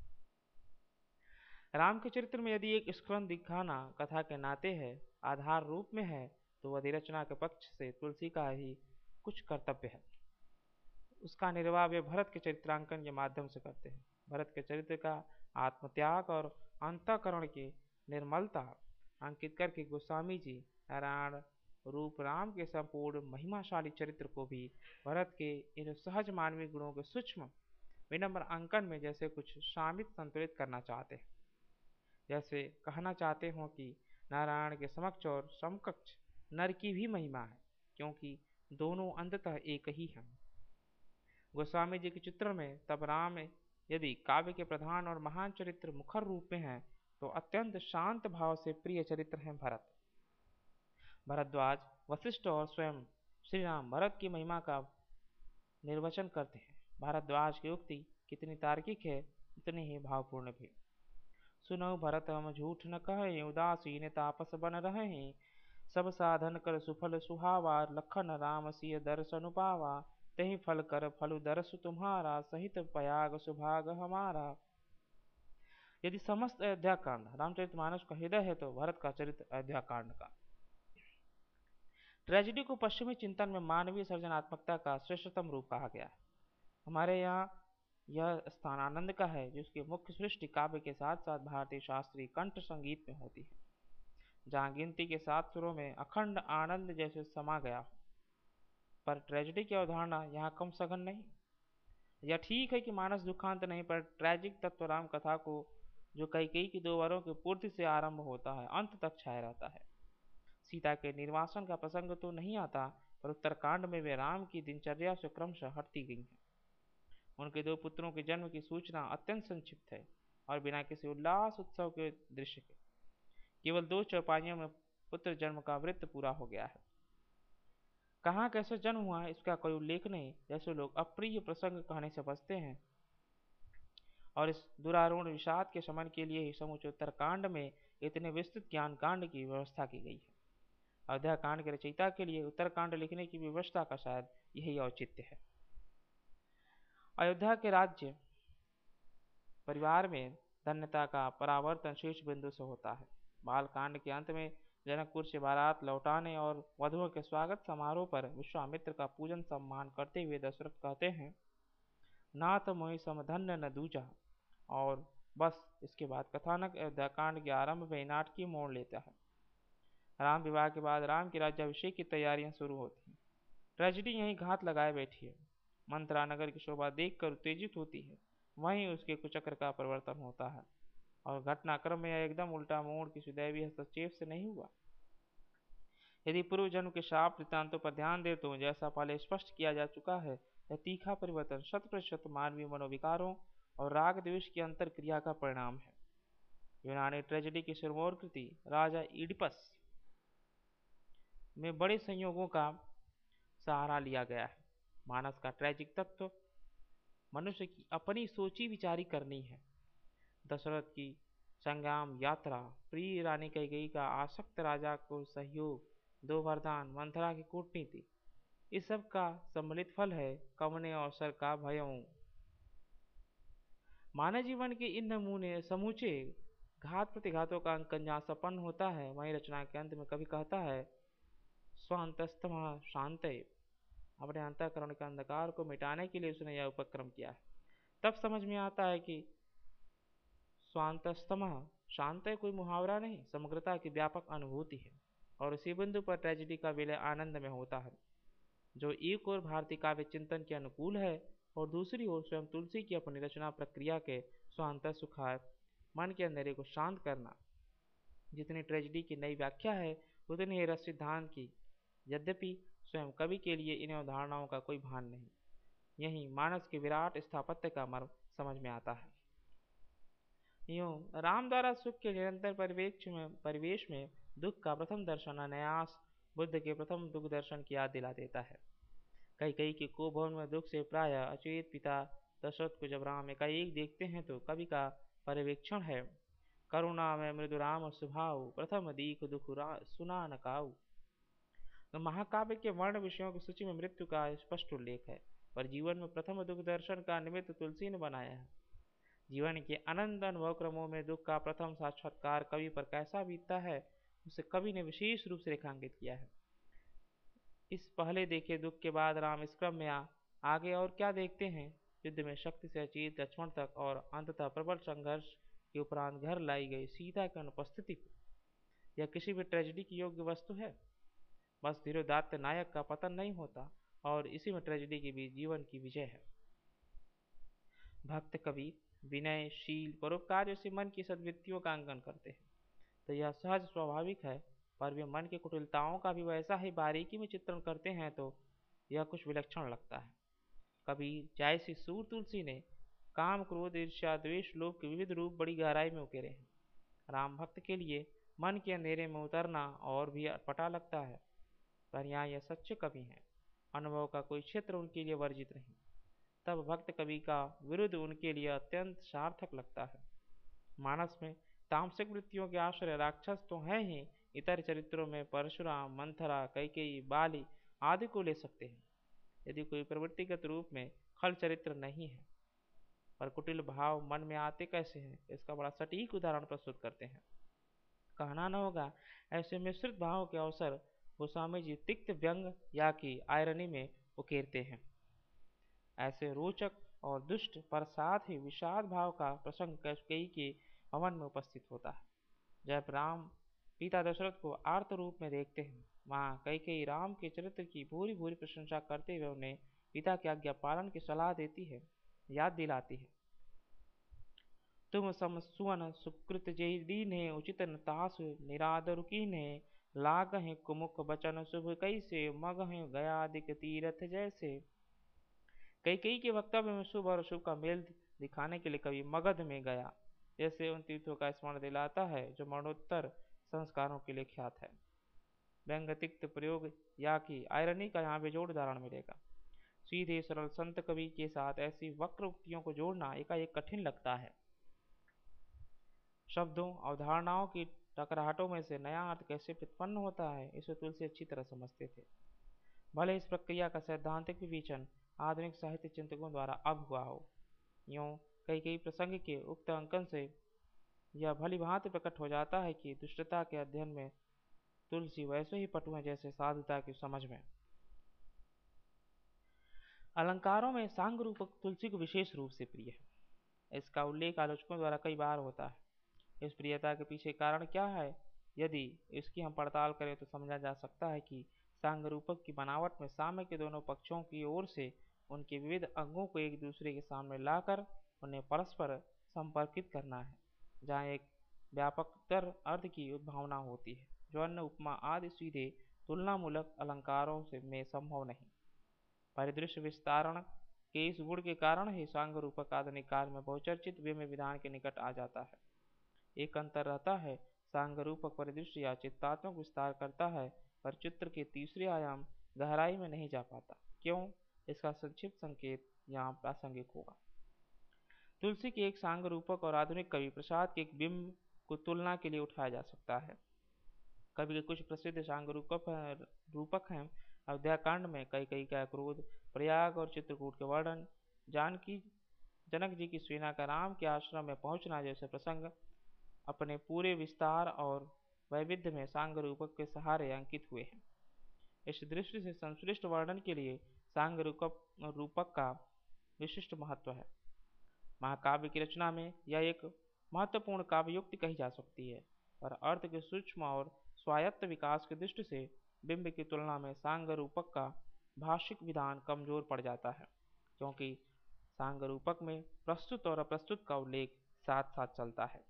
राम के चरित्र में यदि एक स्खलन दिखाना कथा के नाते है, आधार रूप में है, तो वह अधिरचना के पक्ष से तुलसी का ही कुछ कर्तव्य है। उसका निर्वाह वे भरत के चरित्रांकन के माध्यम से करते हैं। भरत के चरित्र का आत्मत्याग और अंतःकरण की निर्मलता अंकित करके गोस्वामी जी नारायण रूप राम के संपूर्ण महिमाशाली चरित्र को भी भरत के इन सहज मानवीय गुणों के सूक्ष्म विनम्र अंकन में जैसे कुछ शामित संतुलित करना चाहते हैं, जैसे कहना चाहते हो कि नारायण के समक्ष और समकक्ष नर की भी महिमा है, क्योंकि दोनों अंततः एक ही हैं। गोस्वामी जी के चित्रों में तब राम यदि काव्य के प्रधान और महान चरित्र मुखर रूप में है, तो अत्यंत शांत भाव से प्रिय चरित्र हैं भरत। भरद्वाज, वशिष्ठ और स्वयं श्री राम भरत की महिमा का निर्वचन करते हैं। भारद्वाज की उक्ति कितनी तार्किक है, उतनी ही भावपूर्ण भी। सुनो भरत हम झूठ न कहे, उदासीन तापस बन रहे, सब साधन कर सुफल सुहावा, लखन राम सिय दर्शन पावा, तही फल कर फलु दर्श तुम्हारा, सहित पयाग सुभाग हमारा। यदि समस्त अयोध्या कांड रामचरितमानस का हृदय है, तो भरत का चरित्र अयोध्या कांड का। ट्रेजेडी को पश्चिमी चिंतन में मानवीय सृजनात्मकता का श्रेष्ठतम रूप कहा गया है। हमारे यहाँ यह स्थान आनंद का है, जिसकी मुख्य सृष्टि काव्य के साथ साथ भारतीय शास्त्रीय कंठ संगीत में होती है, जहाँ गिनती के 7 सुरों में अखंड आनंद जैसे समा गया हो। पर ट्रेजेडी की अवधारणा यहाँ कम सघन नहीं। यह ठीक है कि मानस दुखांत नहीं, पर ट्रेजिक तत्व राम कथा को जो कैकेयी की 2 वरों की पूर्ति से आरंभ होता है, अंत तक छाया रहता है। सीता के निर्वासन का प्रसंग तो नहीं आता, पर उत्तरकांड में वे राम की दिनचर्या से क्रमशः हटती गई हैं। उनके 2 पुत्रों के जन्म की सूचना अत्यंत संक्षिप्त है और बिना किसी उल्लास उत्सव के दृश्य के केवल 2 चौपाइयों में पुत्र जन्म का वृत्त पूरा हो गया है। कहाँ कैसे जन्म हुआ इसका कोई उल्लेख नहीं, जैसे लोग अप्रिय प्रसंग कहने से बचते हैं। और इस दुरारूढ़ विषाद के शमन के लिए ही समूचे उत्तरकांड में इतने विस्तृत ज्ञान कांड की व्यवस्था की गई है। अयोध्या कांड के रचयिता के लिए उत्तरकांड लिखने की व्यवस्था का शायद यही औचित्य है। अयोध्या के राज्य परिवार में धन्यता का परावर्तन शीर्ष बिंदु से होता है। बालकांड के अंत में जनकपुर से बारात लौटाने और वधुओं के स्वागत समारोह पर विश्वामित्र का पूजन सम्मान करते हुए दशरथ कहते हैं, नाथ मोहि सम धन्य न दूजा, और बस इसके बाद कथानक अयोध्याकांड के आरंभ में नाटकीय मोड़ लेता है। राम विवाह के बाद राम के राज्याभिषेक की तैयारियां शुरू होती हैं। ट्रेजेडी यहीं घात लगाए बैठी है। मंथरा नगर की शोभा देखकर उत्तेजित होती है, वहीं उसके कुचक्र का परिवर्तन होता है और घटनाक्रम में यह एकदम उल्टा मोड़ किसी दैवीय हस्तक्षेप से नहीं हुआ। यदि पूर्व जन्म के शाप वृत्तांतों पर ध्यान दे तो जैसा पहले स्पष्ट किया जा चुका है, यह तीखा परिवर्तन 100% मानवीय मनोविकारों और राग द्वेष की अंतर क्रिया का परिणाम है। यूनानी ट्रेजेडी की सिरमौर कृति राजा इडिपस में बड़े संयोगों का सहारा लिया गया है। मानस का ट्रेजिक तत्व मनुष्य की अपनी सोची विचारी करनी है। दशरथ की संग्राम यात्रा, प्रिय रानी कैकेयी का आसक्त राजा को सहयोग, दो वरदान, मंथरा की कूटनीति, इस सब का सम्मिलित फल है कवने अवसर का भयऊ। मानव जीवन के इन नमूने समूचे घात प्रतिघातों का अंकन जहाँ संपन्न होता है, वहीं रचना के अंत में कवि कहता है स्वांतस्तमः शांतये। अपने अंतःकरण के अंधकार को मिटाने के लिए उसने यह उपक्रम किया है। तब समझ में आता है कि स्वांतस्तमः शांतये कोई मुहावरा नहीं, समग्रता की व्यापक अनुभूति है। और इसी बिंदु पर ट्रेजेडी का विलय आनंद में होता है, जो एक ओर भारतीय काव्य चिंतन के अनुकूल है और दूसरी ओर स्वयं तुलसी की अपनी रचना प्रक्रिया के स्वांत सुखाय मन के अंधेरे को शांत करना। जितनी ट्रेजेडी की नई व्याख्या है उतनी ही रस सिद्धांत की, यद्यपि स्वयं कवि के लिए इन अवधारणाओं का कोई भान नहीं। यही मानस के विराट स्थापत्य का मर्म समझ में आता है। यूं राम द्वारा सुख के निरंतर परिवेश में दुख का प्रथम दर्शन अनायास बुद्ध के प्रथम दुख दर्शन की याद दिला देता है। कैकेयी के कुभवन में दुख से प्राय अचेत पिता दशरथ को जब राम एकाएक देखते हैं तो कवि का पर्यवेक्षण है करुणा में मृदु राम स्वभाव, प्रथम दीख दुख सुना न काऊ। तो महाकाव्य के वर्ण विषयों की सूची में मृत्यु का स्पष्ट उल्लेख है, पर जीवन में प्रथम दुख दर्शन का निमित्त तुलसी ने बनाया है। जीवन के अनंत अनुभव क्रमों में दुख का प्रथम साक्षात्कार कवि पर कैसा बीतता है, उसे कवि ने विशेष रूप से रेखांकित किया है। इस पहले देखे दुख के बाद राम इस क्रम में आगे और क्या देखते हैं, युद्ध में शक्ति से अचेत लक्ष्मण तक और अंततः प्रबल संघर्ष के उपरांत घर लाई गई सीता की अनुपस्थिति को। यह किसी भी ट्रेजेडी की योग्य वस्तु है। बस धीरोदात्त नायक का पतन नहीं होता और इसी में ट्रेजेडी के बीच जीवन की विजय है। भक्त कवि विनय, शील, परोपकार जैसे मन की सद्वृत्तियों का अंकन करते हैं तो यह सहज स्वाभाविक है, पर वे मन की कुटिलताओं का भी वैसा ही बारीकी में चित्रण करते हैं तो यह कुछ विलक्षण लगता है। कबीर जैसी सूर तुलसी ने काम, क्रोध, ईर्ष्या, द्वेष, लोभ के विविध रूप बड़ी गहराई में उकेरे हैं। राम भक्त के लिए मन के अंधेरे में उतरना और भी अटपटा लगता है, पर यहाँ यह सच्चे कवि हैं। अनुभव का कोई क्षेत्र उनके लिए वर्जित नहीं, तब भक्त कवि का विरुद्ध उनके लिए अत्यंत सार्थक लगता है। मानस में तामसिक वृत्तियों के आश्रय राक्षस तो हैं ही, इतर चरित्रों में परशुराम, मंथरा, कैकेयी, बाली आदि को ले सकते हैं। यदि कोई प्रवृत्तिगत रूप में खल चरित्र नहीं है, पर कुटिल भाव मन में आते कैसे हैं, इसका बड़ा सटीक उदाहरण प्रस्तुत करते हैं। कहना न होगा, ऐसे मिश्रित भाव के अवसर गोस्वामी जी तिक्त व्यंग या कि आयरनी में उकेरते हैं। ऐसे रोचक और दुष्ट पर साथ ही विषाद भाव का प्रसंग कैकेयी के भवन में उपस्थित होता है। जब राम पिता दशरथ को आर्त रूप में देखते हैं, वहाँ कैकेयी राम के चरित्र की भूरी भूरी प्रशंसा करते हुए उन्हें पिता की आज्ञा पालन की सलाह देती है, याद दिलाती है। तुम सम सुवन सुकृत जय दीन्हे, उचित न तासु निरादर कीन्हे, लागहि कुमुख बचन शुभ कैसे, मगहि गयादिक तीरथ जैसे। कैकेयी के वक्तव्य में शुभ और अशुभ का मेल दिखाने के लिए कवि मगध में गया जैसे उन तीर्थों का स्मरण दिलाता है जो मरणोत्तर संस्कारों के लिए ख्यात है। व्यंग्यतिक्त प्रयोग या कि आयरनी का यहाँ बेजोड़ उदाहरण मिलेगा। सीधे सरल संत कवि के साथ ऐसी वक्र उक्तियों को जोड़ना एकाएक कठिन लगता है। शब्दों, अवधारणाओं की टकराहटों में से नया अर्थ कैसे उत्पन्न होता है, इसे तुलसी अच्छी तरह समझते थे। भले इस प्रक्रिया का सैद्धांतिक विवेचन आधुनिक साहित्य चिंतकों द्वारा अब हुआ हो, यूं कई प्रसंग के उक्त अंकन से यह भली भांति प्रकट हो जाता है कि दुष्टता के अध्ययन में तुलसी वैसे ही पटु हैं जैसे साधुता की समझ में। अलंकारों में सांग रूपक तुलसी को विशेष रूप से प्रिय है। इसका उल्लेख आलोचकों द्वारा कई बार होता है। इस प्रियता के पीछे कारण क्या है? यदि इसकी हम पड़ताल करें तो समझा जा सकता है कि सांग रूपक की बनावट में साम्य के दोनों पक्षों की ओर से उनके विविध अंगों को एक दूसरे के सामने लाकर उन्हें परस्पर संपर्कित करना है, जहाँ एक व्यापकतर अर्थ की उद्भावना होती है, जो अन्य उपमा आदि सीधे तुलनामूलक अलंकारों से में संभव नहीं। परिदृश्य विस्तारण के इस गुण के कारण ही सांग रूपक आधुनिक काल में बहुचर्चित बिंब विधान के निकट आ जाता है। एक अंतर रहता है, सांग रूपक परिदृश्य या चित्रात्मक विस्तार करता है, पर चित्र के तीसरे आयाम गहराई में नहीं जा पाता। क्यों? इसका संक्षिप्त संकेत यहाँ प्रासंगिक होगा। तुलसी के एक सांग रूपक और आधुनिक कवि प्रसाद के एक बिंब को तुलना के लिए उठाया जा सकता है। कवि के कुछ प्रसिद्ध सांग रूपक हैं। अयोध्याकांड में कैकेयी का क्रोध, प्रयाग और चित्रकूट के वर्णन, जानकी जनक जी की सेना का राम के आश्रम में पहुंचना जैसे प्रसंग अपने पूरे विस्तार और वैविध्य में सांग रूपक के सहारे अंकित हुए हैं। इस दृष्टि से संश्लिष्ट वर्णन के लिए सांग रूपक का विशिष्ट महत्व है। महाकाव्य की रचना में यह एक महत्वपूर्ण काव्ययुक्ति कही जा सकती है, पर अर्थ के सूक्ष्म और स्वायत्त विकास की दृष्टि से बिंब की तुलना में सांग रूपक का भाषिक विधान कमजोर पड़ जाता है, क्योंकि सांग रूपक में प्रस्तुत और अप्रस्तुत का उल्लेख साथ साथ चलता है।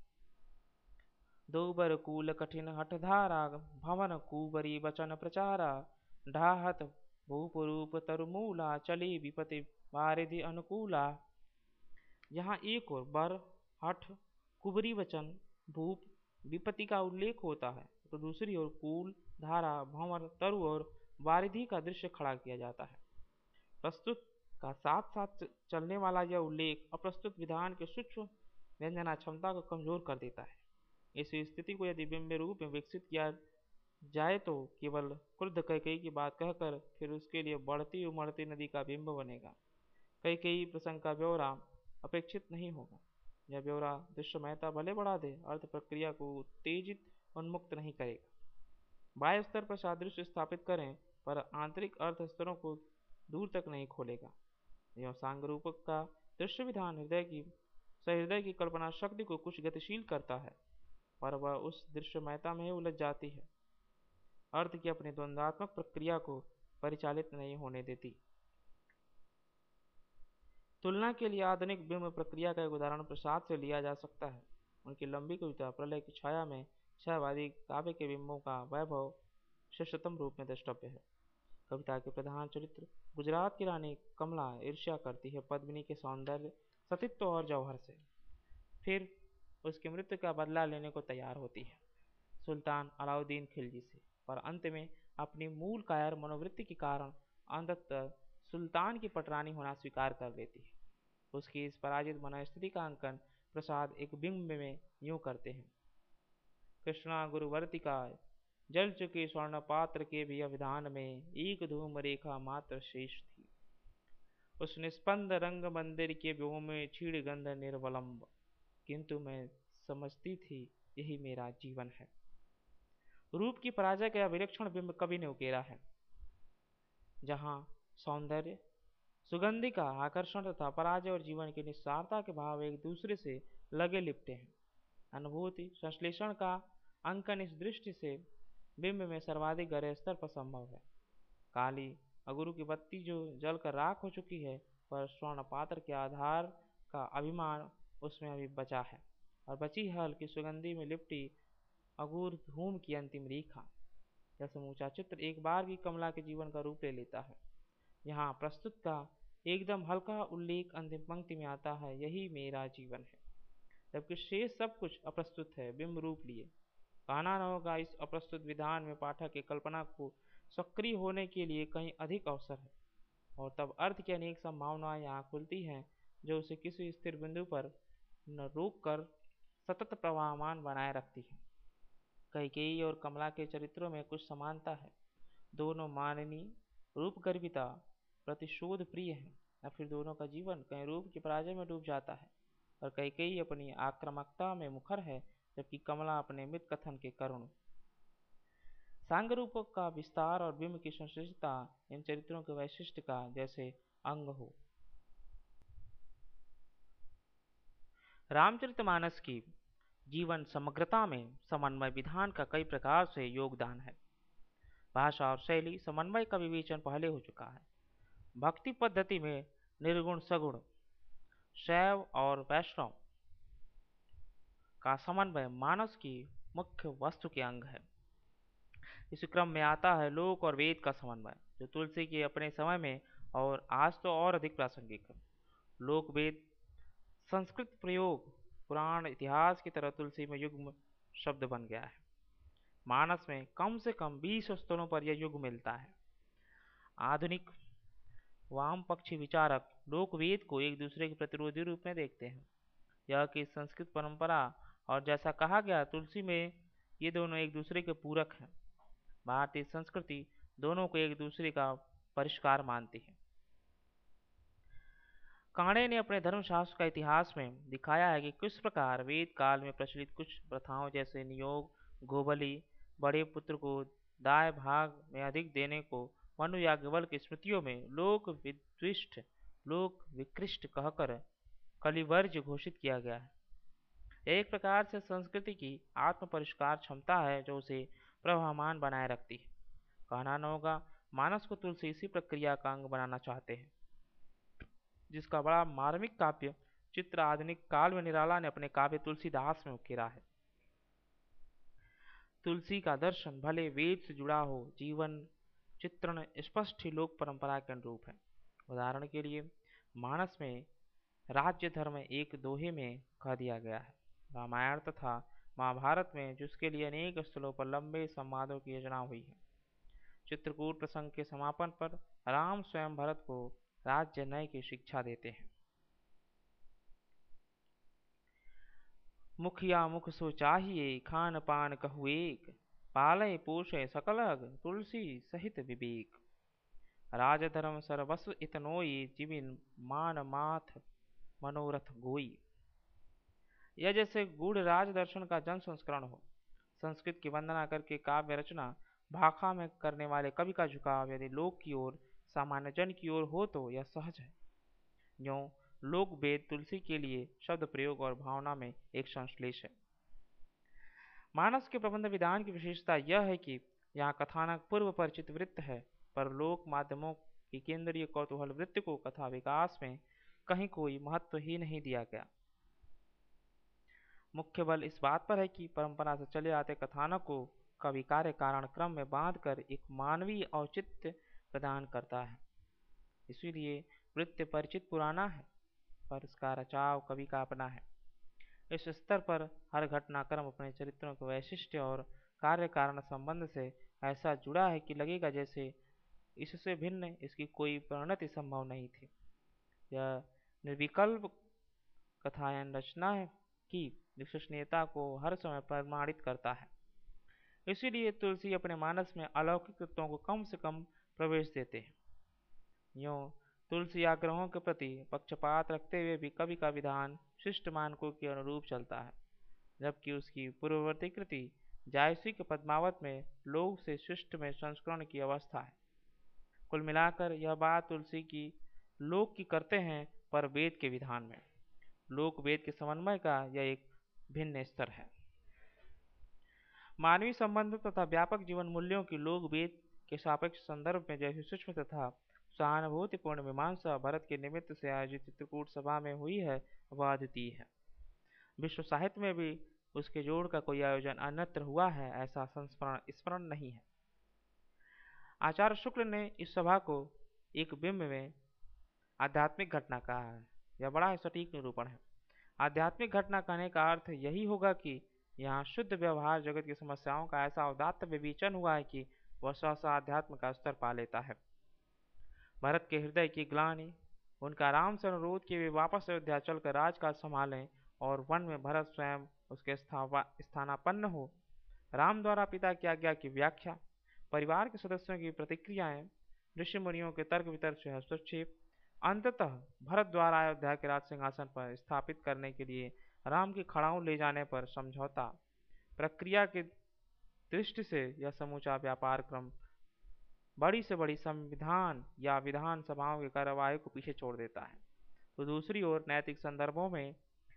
दो बर कूल कठिन हठधारा, भवन कुबरी वचन प्रचारा, ढाहत भूप रूप तरुमूला, चली विपति वारिधि अनुकूला। यहाँ एक और बर, हठ, कुबरी वचन, भूप, विपत्ति का उल्लेख होता है, तो दूसरी ओर कूल, धारा, भंवर, तरु और वारिधि का दृश्य खड़ा किया जाता है। प्रस्तुत का साथ साथ चलने वाला यह उल्लेख अप्रस्तुत विधान के सूक्ष्म व्यंजना क्षमता को कमजोर कर देता है। इस स्थिति को यदि बिंब रूप में विकसित किया जाए तो केवल क्रुद्ध कैकेयी की बात कहकर फिर उसके लिए बढ़ती उमड़ती नदी का बिंब बनेगा। कैकेयी प्रसंग का ब्यौरा अपेक्षित नहीं होगा। यह ब्यौरा दृश्यमयता भले बढ़ा दे, अर्थ प्रक्रिया को उत्तेजित उन्मुक्त नहीं करेगा। बाह्य स्तर पर सादृश्य स्थापित करें, पर आंतरिक अर्थ स्तरों को दूर तक नहीं खोलेगा। यह सांग रूपक का दृश्य विधान सहृदय की कल्पना शक्ति को कुछ गतिशील करता है, पर वह उस दृश्यमयता में ही उलझ जाती है, अर्थ की अपनी द्वंद्वात्मक प्रक्रिया को परिचालित नहीं होने देती। तुलना के लिए आधुनिक बिंब प्रक्रिया का एक उदाहरण प्रसाद से लिया जा सकता है। उनकी लंबी कविता प्रलय की छाया में छायावादी काव्य के बिंबों का वैभव श्रेष्ठतम रूप में द्रष्टव्य है। कविता के प्रधान चरित्र गुजरात की रानी कमला ईर्ष्या करती है पद्मिनी के सौंदर्य, सतीत्व और जौहर से, फिर उसकी मृत्यु का बदला लेने को तैयार होती है सुल्तान अलाउद्दीन खिलजी से, पर अंत में अपनी मूल कायर मनोवृत्ति के कारण अंततः सुल्तान की पटरानी होना स्वीकार कर लेती है। उसकी इस पराजित मनोस्थिति का अंकन प्रसाद एक बिंब में यूं करते हैं। कृष्णा गुरुवर्तिका जल चुके स्वर्ण पात्र के भी अभिधान में एक धूम रेखा मात्र शेष थी। उस निस्पंद रंग मंदिर के व्योम में क्षीण गंध निर्वलंब, किंतु मैं समझती थी यही मेरा जीवन है। रूप की पराजय का विलक्षण बिंब कवि ने उकेरा है, जहाँ सौंदर्य, सुगंधि का आकर्षण तथा पराजय और जीवन की निस्सारता के भाव एक दूसरे से लगे लिपटे हैं। अनुभूति संश्लेषण का अंकन इस दृष्टि से बिंब में सर्वाधिक गहरे स्तर पर संभव है। काली अगुरु की बत्ती जो जलकर राख हो चुकी है, पर स्वर्ण पात्र के आधार का अभिमान उसमें अभी बचा है, और बची है हल्की सुगंधि में लिपटी अगूर धूम की अंतिम रेखा। यह समूचा चित्र एक बार भी कमला के जीवन का रूप ले लेता है। यहाँ प्रस्तुत का एकदम हल्का उल्लेख अंतिम पंक्ति में आता है, यही मेरा जीवन है, जबकि शेष सब कुछ अप्रस्तुत है, बिंब रूप लिए। कहना न होगा, इस अप्रस्तुत विधान में पाठक की कल्पना को सक्रिय होने के लिए कहीं अधिक अवसर है, और तब अर्थ की अनेक संभावनाएं यहाँ खुलती हैं, जो उसे किसी स्थिर बिंदु पर न रोक कर सतत प्रवाहमान बनाए रखती है। कैकेयी और कमला के चरित्रों में कुछ समानता है। दोनों माननी, रूपगर्विता, प्रतिशोध प्रिय हैं, या फिर दोनों का जीवन कहीं रूप की पराजय में डूब जाता है। पर कैकेयी अपनी आक्रामकता में मुखर है, जबकि कमला अपने मित कथन के करुण। सांग रूपक का विस्तार और बिंब की संश्लिष्टता इन चरित्रों के वैशिष्ट्य का जैसे अंग हो। रामचरितमानस की जीवन समग्रता में समन्वय विधान का कई प्रकार से योगदान है। भाषा और शैली समन्वय का विवेचन पहले हो चुका है। भक्ति पद्धति में निर्गुण सगुण, शैव और वैष्णव का समन्वय मानस की मुख्य वस्तु के अंग है। इस क्रम में आता है लोक और वेद का समन्वय, जो तुलसी के अपने समय में और आज तो और अधिक प्रासंगिक है। लोक वेद संस्कृत प्रयोग पुराण इतिहास की तरह तुलसी में युग्म शब्द बन गया है। मानस में कम से कम 20 स्थलों पर यह युग मिलता है। आधुनिक वामपक्षी विचारक लोकवेद को एक दूसरे के प्रतिरोधी रूप में देखते हैं। यह कि संस्कृत परंपरा और जैसा कहा गया तुलसी में ये दोनों एक दूसरे के पूरक हैं। भारतीय संस्कृति दोनों को एक दूसरे का परिष्कार मानती है। काणे ने अपने धर्मशास्त्र का इतिहास में दिखाया है कि किस प्रकार वेद काल में प्रचलित कुछ प्रथाओं जैसे नियोग, गोबली, बड़े पुत्र को दाय भाग में अधिक देने को मनु याज्ञवल्क्य की स्मृतियों में लोक विद्विष्ट, लोक विकृष्ट कहकर कलिवर्ज घोषित किया गया है। यह एक प्रकार से संस्कृति की आत्म परिष्कार क्षमता है जो उसे प्रवाहमान बनाए रखती है। कहना न होगा, मानस को तुलसी इसी प्रक्रिया का अंग बनाना चाहते हैं, जिसका बड़ा मार्मिक काव्य चित्र आधुनिक काल में निराला ने अपने काव्य तुलसीदास में उकेरा है। तुलसी का दर्शन भले वेद से जुड़ा हो, जीवन चित्रण स्पष्ट ही लोक परंपरा के अनुरूप है। उदाहरण के लिए मानस में राज्य धर्म एक दोहे में कह दिया गया है। रामायण तथा महाभारत में जिसके लिए अनेक स्थलों पर लंबे संवादों की योजना हुई है। चित्रकूट प्रसंग के समापन पर राम स्वयं भरत को राज्य न्याय की शिक्षा देते हैं। मुखिया मुख सो चाहिए, खान पान कहु एक, पालय पोषय सकल अग, तुलसी सहित विवेक। राजधर्म सर्वस्व इतनोई, जिबिन मान माथ मनोरथ गोई। यह जैसे गूढ़ राज दर्शन का जन संस्करण हो। संस्कृत की वंदना करके काव्य रचना भाखा में करने वाले कवि का झुकाव यदि लोक की ओर, सामान्य जन की ओर हो तो यह सहज है। यूं लोक वेद तुलसी के लिए शब्द प्रयोग और भावना में एक संश्लेष है। मानस के प्रबंध विधान की विशेषता यह है कि यहाँ कथानक पूर्व परिचित वृत्त है, पर लोक माध्यमों की केंद्रीय कौतूहल वृत्त को कथा विकास में कहीं कोई महत्व ही नहीं दिया गया। मुख्य बल इस बात पर है कि परंपरा से चले आते कथानक को कवि कार्य कारण क्रम में बांधकर एक मानवीय औचित्य प्रदान करता है। इसीलिए वृत्त परिचित पुराना है, पर इसका रचाव कवि का अपना है। इस स्तर पर हर घटनाक्रम अपने चरित्रों के वैशिष्ट्य और कार्य कारण संबंध से ऐसा जुड़ा है कि लगेगा जैसे इससे भिन्न इसकी कोई परिणति संभव नहीं थी। यह निर्विकल्प कथायन रचना है कि विश्वसनीयता को हर समय प्रमाणित करता है। इसीलिए तुलसी अपने मानस में अलौकिक तत्वों को कम से कम प्रवेश देते हैं। यूं तुलसी आग्रहों के प्रति पक्षपात रखते हुए भी कवि का विधान शिष्ट मानकों के अनुरूप चलता है, जबकि उसकी पूर्ववर्ती कृति जायसी के पद्मावत में लोक से शिष्ट में संस्करण की अवस्था है। कुल मिलाकर यह बात तुलसी की लोक की करते हैं, पर वेद के विधान में लोक वेद के समन्वय का यह एक भिन्न स्तर है। मानवीय संबंधों तथा व्यापक जीवन मूल्यों की लोक वेद के सापेक्ष संदर्भ में जैसी सूक्ष्म तथा सहानुभूतिपूर्ण मीमांसा भरत के निमित्त से आयोजित चित्रकूट सभा में हुई है, वह अद्वितीय है। विश्व साहित्य में भी उसके जोड़ का कोई आयोजन अन्यत्र हुआ है, ऐसा स्मरण नहीं है। आचार्य शुक्ल ने इस सभा को एक बिंब में आध्यात्मिक घटना कहा है। यह बड़ा ही सटीक निरूपण है। आध्यात्मिक घटना कहने का अर्थ यही होगा कि यहाँ शुद्ध व्यवहार जगत की समस्याओं का ऐसा उदात्त विवेचन हुआ है कि वह सहसा अध्यात्म का स्तर पा लेता है। भरत के हृदय की ग्लानि, उनका राम से अनुरोध कि वे वापस अयोध्या चलकर राजकाज संभालें और वन में भरत स्वयं उसके स्थानापन्न हो, राम द्वारा पिता की आज्ञा की व्याख्या, परिवार के सदस्यों की प्रतिक्रियाएं, ऋषि मुनियों के तर्क वितर्क से हस्तक्षेप, अंततः भरत द्वारा अयोध्या के राज सिंहासन पर स्थापित करने के लिए राम की खड़ाऊं ले जाने पर समझौता, प्रक्रिया की दृष्टि से यह समूचा व्यापार क्रम बड़ी से बड़ी संविधान या विधान सभाओं की कार्यवाही को पीछे छोड़ देता है। तो दूसरी ओर नैतिक संदर्भों में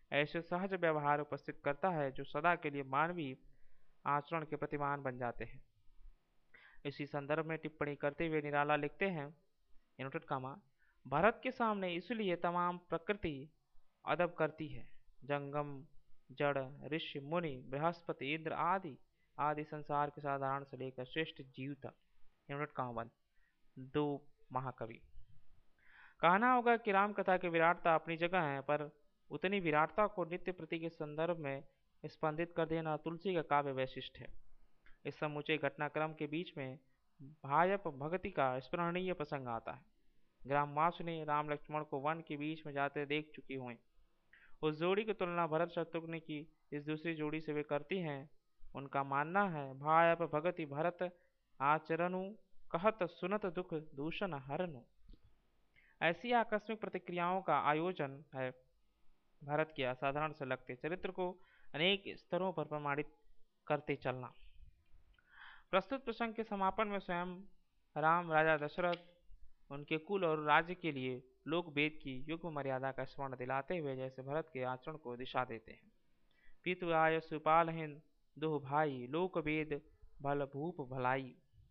ऐसे सहज व्यवहार उपस्थित करता है जो सदा के लिए मानवीय आचरण के प्रतिमान बन जाते हैं। इसी संदर्भ में टिप्पणी करते हुए निराला लिखते हैं, इनवर्टेड कामा, भारत के सामने इसलिए तमाम प्रकृति अदब करती है। जंगम, जड़, ऋषि, मुनि, बृहस्पति, इंद्र आदि आदि संसार के साधारण से लेकर श्रेष्ठ जीव तक। इनवर्टेड कामा बंद। दो महाकवि। कहना होगा कि राम कथा की विराटता अपनी जगह है, पर उतनी विराटता को नित्य प्रति के संदर्भ में स्पंदित कर देना तुलसी का काव्य वैशिष्ट है। इस समूचे घटनाक्रम के बीच में भाजप भक्ति का स्मरणीय प्रसंग आता है। ग्रामवासी ने राम लक्ष्मण को वन के बीच में जाते देख चुकी हुए। उस जोड़ी की तुलना भरत शत्रुघ्न की इस दूसरी जोड़ी से वे करती हैं। उनका मानना है, भाजप भगति भरत आचरणु, कहत सुनत दुख दूषण हरनु। ऐसी आकस्मिक प्रतिक्रियाओं का आयोजन है भारत के असाधारण से लगते चरित्र को अनेक स्तरों पर प्रमाणित करते चलना। प्रस्तुत प्रसंग के समापन में स्वयं राम राजा दशरथ उनके कुल और राज्य के लिए लोक वेद की युग्म मर्यादा का स्मरण दिलाते हुए जैसे भरत के आचरण को दिशा देते हैं। पितु आय सुपाल हिंद दुह भाई, लोक वेद भल भूप भलाई।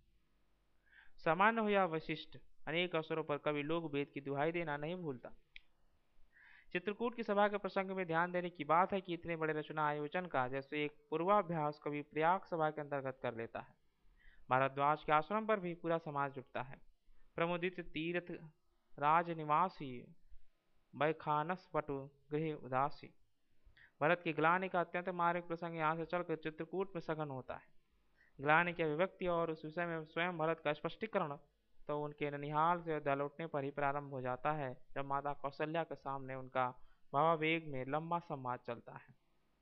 सामान्य हो या वशिष्ठ, अनेक अवसरों पर कवि लोक वेद की दुहाई देना नहीं भूलता। चित्रकूट की सभा के प्रसंग में ध्यान देने की बात है कि इतने बड़े रचना आयोजन का जैसे एक पूर्वाभ्यास कवि प्रयाग सभा के अंतर्गत कर लेता है। भारद्वाज के आश्रम पर भी पूरा समाज जुटता है। प्रमुदित तीर्थ राज निवासी, बैखानस पटु गृह उदासी। भरत की ग्लानि का अत्यंत मार्मिक प्रसंग यहाँ से चलकर चित्रकूट में सघन होता है। ग्लानि की अभिव्यक्ति और उस विषय में स्वयं भरत का स्पष्टीकरण तो उनके ननिहाल से अयोध्या लौटने पर ही प्रारंभ हो जाता है, जब माता कौशल्या के सामने उनका भावावेग में लंबा संवाद चलता है।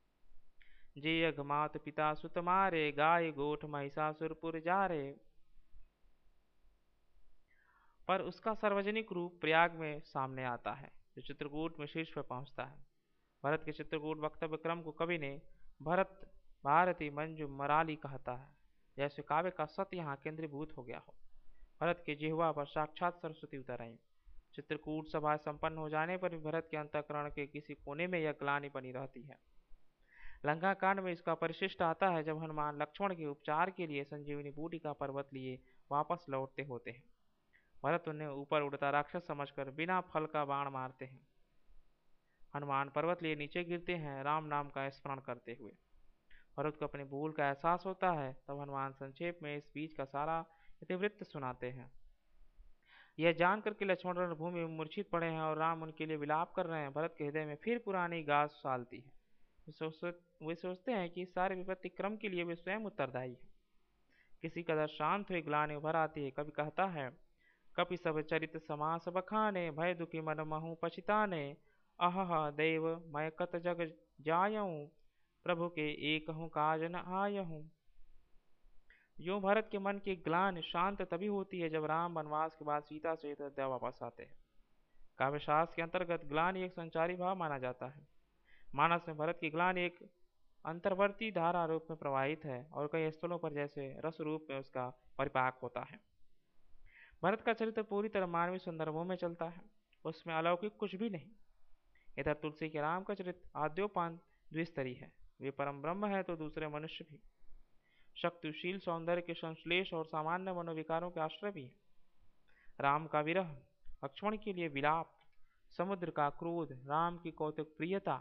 जे अघमात पिता सुत मारे, गाय गोठ महिषासुरपुर जारे। पर उसका सार्वजनिक रूप प्रयाग में सामने आता है, जो चित्रकूट में शीर्ष पर पहुंचता है। भरत के चित्रकूट वक्तव्य क्रम को कवि ने भरत भारती मंजू मराली कहता है, जैसे काव्य का सत्य यहाँ केंद्रीभूत हो गया हो। भरत के जिह्वा पर साक्षात सरस्वती उतर आई। चित्रकूट सभा संपन्न हो जाने पर भी भरत के अंतःकरण के किसी कोने में यह ग्लानि बनी रहती है। लंका कांड में इसका परिशिष्ट आता है, जब हनुमान लक्ष्मण के उपचार के लिए संजीवनी बूटी का पर्वत लिए वापस लौटते होते हैं। भरत उन्हें ऊपर उड़ता राक्षस समझकर बिना फल का बाण मारते हैं। हनुमान पर्वत लिए नीचे गिरते हैं, राम नाम का स्मरण करते हुए। भरत को अपनी भूल का एहसास होता है, तब हनुमान संक्षेप में इस बीच का सारा इतिवृत्त सुनाते हैं। यह जानकर कि लक्ष्मण रणभूमि में मूर्छित पड़े हैं और राम उनके लिए विलाप कर रहे हैं, भरत के हृदय में फिर पुरानी गाज उछालती है। वे सोचते हैं कि इस सारे विपत्ति क्रम के लिए वे स्वयं उत्तरदायी है। किसी कदर शांत हुई ग्लानि उभर आती है। कवि कहता है, कपि सब चरित समास बखाने, भय दुखी मन महु पछिताने। अहह देव मैं कत जग जायऊं, प्रभु के एकहु काज न आयहूं। यूं भरत के मन की ग्लानि शांत तभी होती है जब राम वनवास के बाद सीता सहित अयोध्या वापस आते हैं। काव्यशास्त्र के अंतर्गत ग्लानि एक संचारी भाव माना जाता है। मानस में भरत की ग्लानि एक अंतर्वर्ती धारा रूप में प्रवाहित है और कई स्थलों पर जैसे रस रूप में उसका परिपाक होता है। भरत का चरित्र पूरी तरह मानवीय संदर्भों में चलता है, उसमें अलौकिक कुछ भी नहीं। इधर तुलसी के राम का चरित्र आद्योपांत द्विस्तरीय है। वे परम ब्रह्म है तो दूसरे मनुष्य भी, शक्तिशील सौंदर्य के संश्लेष और सामान्य मनोविकारों के आश्रय भी है। राम का विरह, लक्ष्मण के लिए विलाप, समुद्र का क्रोध, राम की कौतुक प्रियता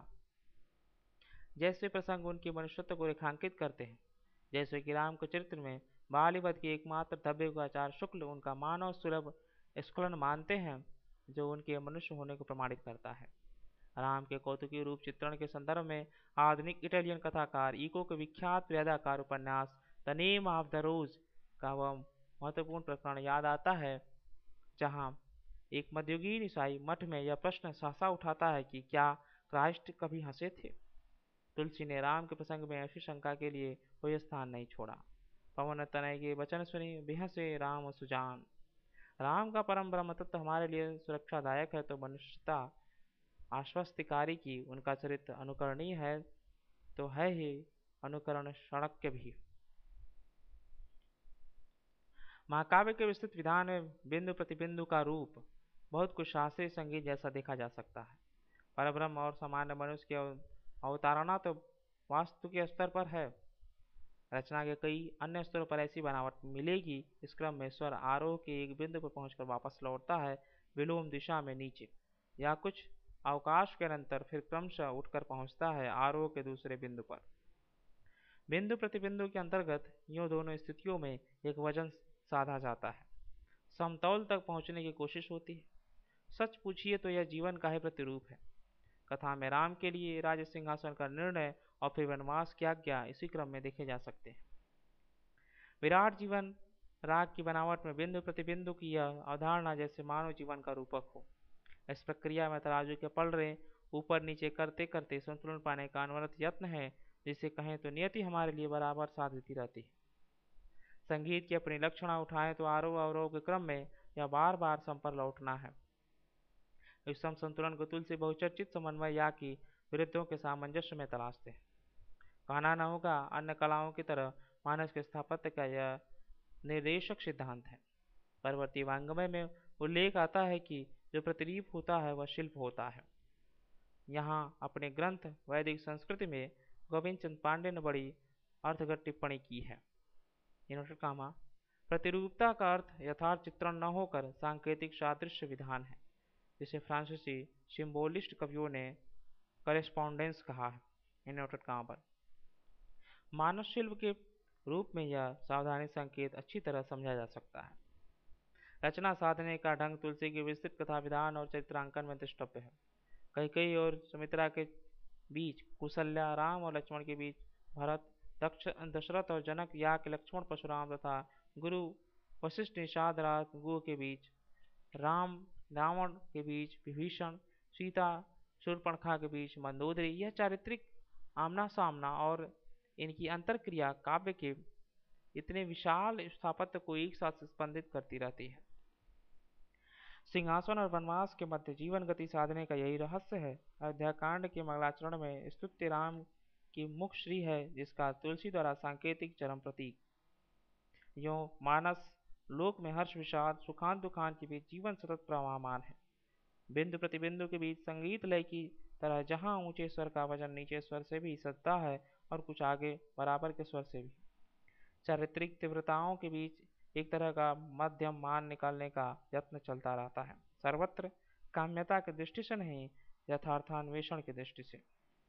जैसे प्रसंग उनके मनुष्यत्व को रेखांकित करते हैं। जैसे कि राम के चरित्र में बालीवध के एकमात्र धब्बे को आचार्य शुक्ल उनका मानव सुलभ स्खलन मानते हैं, जो उनके मनुष्य होने को प्रमाणित करता है। राम के कौतुकी रूप चित्रण के संदर्भ में आधुनिक इटालियन कथाकार इको के विख्यात प्रियदाकार उपन्यास the name of the rose का वह महत्वपूर्ण प्रकरण याद आता है, जहाँ एक मध्ययुगीन ईसाई मठ में यह प्रश्न सहसा उठाता है कि क्या क्राइस्ट कभी हंसे थे। तुलसी ने राम के प्रसंग में ऐसी शंका के लिए कोई स्थान नहीं छोड़ा। पवन तनय के वचन सुनी बिहसे राम सुजान। राम का परम ब्रह्म तत्व हमारे लिए सुरक्षादायक है तो मनुष्यता आश्वस्तिकारी की उनका चरित्र अनुकरणीय है तो है ही अनुकरण शणक्य भी। महाकाव्य के विस्तृत विधान में बिंदु प्रतिबिंदु का रूप बहुत कुछ शास्त्रीय संगीत जैसा देखा जा सकता है। परब्रह्म और सामान्य मनुष्य की अवतारणा तो वास्तु के स्तर पर है। रचना के कई अन्य स्तरों पर ऐसी बनावट मिलेगी। इस क्रम में स्वर आरोह के एक बिंदु पर पहुंचकर वापस लौटता है विलोम दिशा में नीचे, या कुछ अवकाश के अनंतर फिर क्रमशः उठकर पहुंचता है आरोह के दूसरे बिंदु पर। बिंदु प्रतिबिंदु के अंतर्गत यूं दोनों स्थितियों में एक वजन साधा जाता है, समतौल तक पहुंचने की कोशिश होती है। सच पूछिए तो यह जीवन का ही प्रतिरूप है। कथा में राम के लिए राज्य सिंहासन का निर्णय और फिर वनवास की आज्ञा इसी क्रम में देखे जा सकते हैं। विराट जीवन राग की बनावट में बिंदु प्रतिबिंदु की यह अवधारणा जैसे मानव जीवन का रूपक हो। इस प्रक्रिया में तराजू के पलड़े ऊपर नीचे करते करते संतुलन पाने का अनवरत यत्न है, जिसे कहें तो नियति हमारे लिए बराबर साथ देती रहती है। संगीत की अपनी लक्षणा उठाएं तो आरोह अवरोह के क्रम में यह बार बार सम पर लौटना है। विषम संतुलन को तुलसी बहुचर्चित समन्वय या की विरुद्धों के सामंजस्य में तलाशते हैं। कहना न होगा, अन्य कलाओं की तरह मानस के स्थापत्य का यह निर्देशक सिद्धांत है। परवर्ती वाङ्मय में उल्लेख आता है कि जो प्रतिरूप होता है वह शिल्प होता है। यहाँ अपने ग्रंथ वैदिक संस्कृति में गोविंद चंद पांडे ने बड़ी अर्थगत टिप्पणी की है। इन्वर्टेड कामा, प्रतिरूपता का अर्थ यथार्थ चित्रण न होकर सांकेतिक सादृश्य विधान है, जिसे फ्रांसीसी सिम्बोलिस्ट कवियों ने करेस्पॉन्डेंस कहा है। इन्वर्टेड कामा पर मानस शिल्प के रूप में यह सावधानी संकेत अच्छी तरह समझा जा सकता है। रचना साधने का ढंग तुलसी के विस्तृत कथा विधान और चित्रांकन में दृष्टव्य है। कैकेयी और सुमित्रा के बीच कौसल्या, राम और लक्ष्मण के बीच भरत, दशरथ और जनक, या के लक्ष्मण परशुराम तथा गुरु वशिष्ठ निषाद गुह के बीच राम रावण के बीच विभीषण, सीता शूर्पणखा के बीच मंदोदरी, यह चारित्रिक आमना सामना और इनकी अंतरक्रिया काव्य के इतने विशाल स्थापत्य को एक साथ स्पंदित करती रहती है। सिंहासन और वनवास के मध्य जीवन गति साधने का यही रहस्य है। अयोध्या कांड के मंगलाचरण में स्तुत्य राम की मुख श्री है, जिसका तुलसी द्वारा सांकेतिक चरम प्रतीक। यो मानस लोक में हर्ष विषाद सुखान दुखान के बीच जीवन सतत प्रवाहमान है। बिंदु प्रतिबिंदु के बीच संगीत लय की तरह जहाँ ऊंचे स्वर का वजन नीचे स्वर से भी सजता है और कुछ आगे बराबर के स्वर से भी। चारित्रिक तीव्रताओं के बीच एक तरह का मध्यम मान निकालने का यत्न चलता रहता है, सर्वत्र काम्यता की दृष्टि से नहीं, यथार्थान्वेषण की दृष्टि से।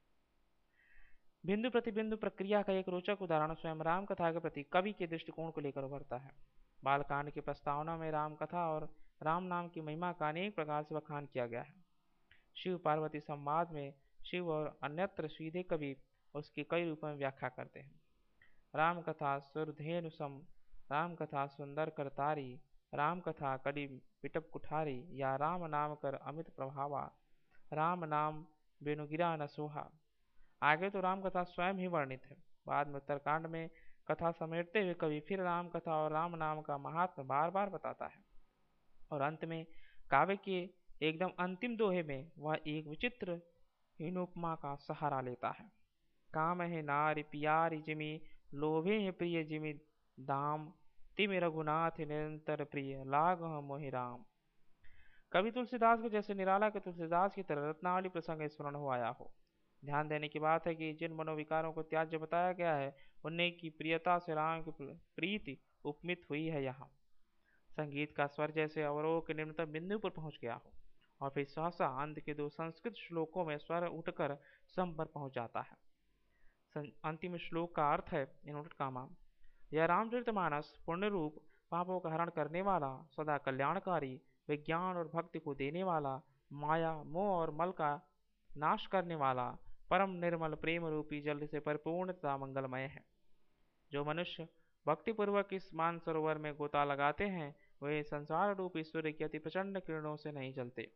बिंदु प्रतिबिंदु प्रक्रिया का एक रोचक उदाहरण स्वयं राम कथा के प्रति कवि के दृष्टिकोण को लेकर उभरता है। बालकांड की प्रस्तावना में राम कथा और राम नाम की महिमा का अनेक प्रकार से बखान किया गया है। शिव पार्वती संवाद में शिव और अन्यत्र सीधे कवि उसकी कई रूपों में व्याख्या करते हैं। राम कथा सुरधेनु सम, राम कथा सुंदर करतारी, राम कथा कड़ी पिटप कुठारी, या राम नाम कर अमित प्रभावा, राम नाम बेनुगिरा न सोहा। आगे तो राम कथा स्वयं ही वर्णित है। बाद में उत्तरकांड में कथा समेटते हुए कवि फिर राम कथा और राम नाम का महात्म्य बार बार बताता है, और अंत में काव्य के एकदम अंतिम दोहे में वह एक विचित्र हीनोपमा का सहारा लेता है। काम है नारी पियारी जिमि, लोभे है प्रिय जिमि दाम, तिमि रघुनाथ निरंतर प्रिय, लाग मोहि राम। कवि तुलसीदास के जैसे निराला के तुलसीदास की तरह रत्नावली प्रसंग स्मरण हो आया हो। ध्यान देने की बात है कि जिन मनोविकारों को त्याज्य बताया गया है, उनने की प्रियता से राम की प्रीति उपमित हुई है। यहाँ संगीत का स्वर जैसे अवरोह के निम्नतम बिंदु पर पहुंच गया हो, और फिर सहसा अंत के दो संस्कृत श्लोकों में स्वर उठकर सम पर पहुंच जाता है। अंतिम श्लोक का अर्थ है इन्वर्टेड कामा, यह रामचरितमानस पुण्य रूप पापों का हरण करने वाला, सदा कल्याणकारी, विज्ञान और भक्ति को देने वाला, माया मोह और मल का नाश करने वाला, परम निर्मल प्रेम रूपी जल से परिपूर्ण तथा मंगलमय है। जो मनुष्य भक्तिपूर्वक इस मानसरोवर में गोता लगाते हैं, वे संसार रूपी सूर्य की अति प्रचंड किरणों से नहीं जलते।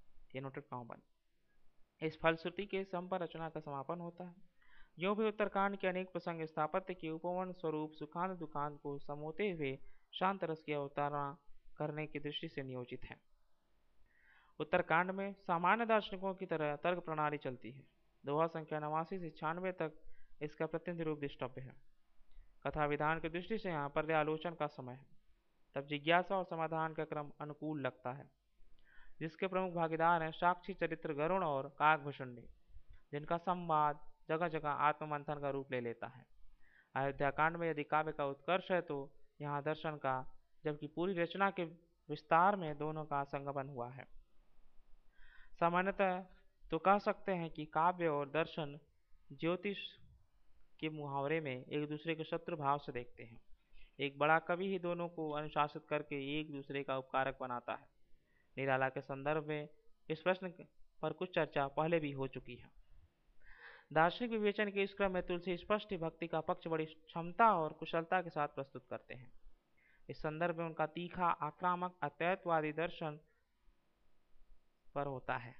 इस फलश्रुति के संपर रचना का समापन होता है। यूं भी उत्तरकांड के अनेक प्रसंग स्थापत्य के उपवन स्वरूप सुखान दुखान को समोते हुए शांत रस की अवतारणा करने की दृष्टि से नियोजित है। उत्तरकांड में सामान्य दार्शनिकों की तरह तर्क प्रणाली चलती है। दोहा संख्या 89 से 96 तक इसका प्रतिनिधि रूप दृष्टव्य है। कथा विधान की दृष्टि से यहाँ पर्यालोचन का समय है, तब जिज्ञासा और समाधान का क्रम अनुकूल लगता है। जिसके प्रमुख भागीदार हैं साक्षी चरित्र गरुण और काकभूषुंडी, जिनका संवाद जगह जगह आत्ममंथन का रूप ले लेता है। अयोध्या कांड में यदि काव्य का उत्कर्ष है तो यहाँ दर्शन का, जबकि पूरी रचना के विस्तार में दोनों का संगमन हुआ है। सामान्यतः तो कह सकते हैं कि काव्य और दर्शन ज्योतिष के मुहावरे में एक दूसरे के शत्रु भाव से देखते हैं। एक बड़ा कवि ही दोनों को अनुशासित करके एक दूसरे का उपकारक बनाता है। निराला के संदर्भ में इस प्रश्न पर कुछ चर्चा पहले भी हो चुकी है। दार्शनिक विवेचन के इस क्रम में तुलसी स्पष्ट ही भक्ति का पक्ष बड़ी क्षमता और कुशलता के साथ प्रस्तुत करते हैं। इस संदर्भ में उनका तीखा आक्रामक अद्वैतवादी दर्शन पर होता है।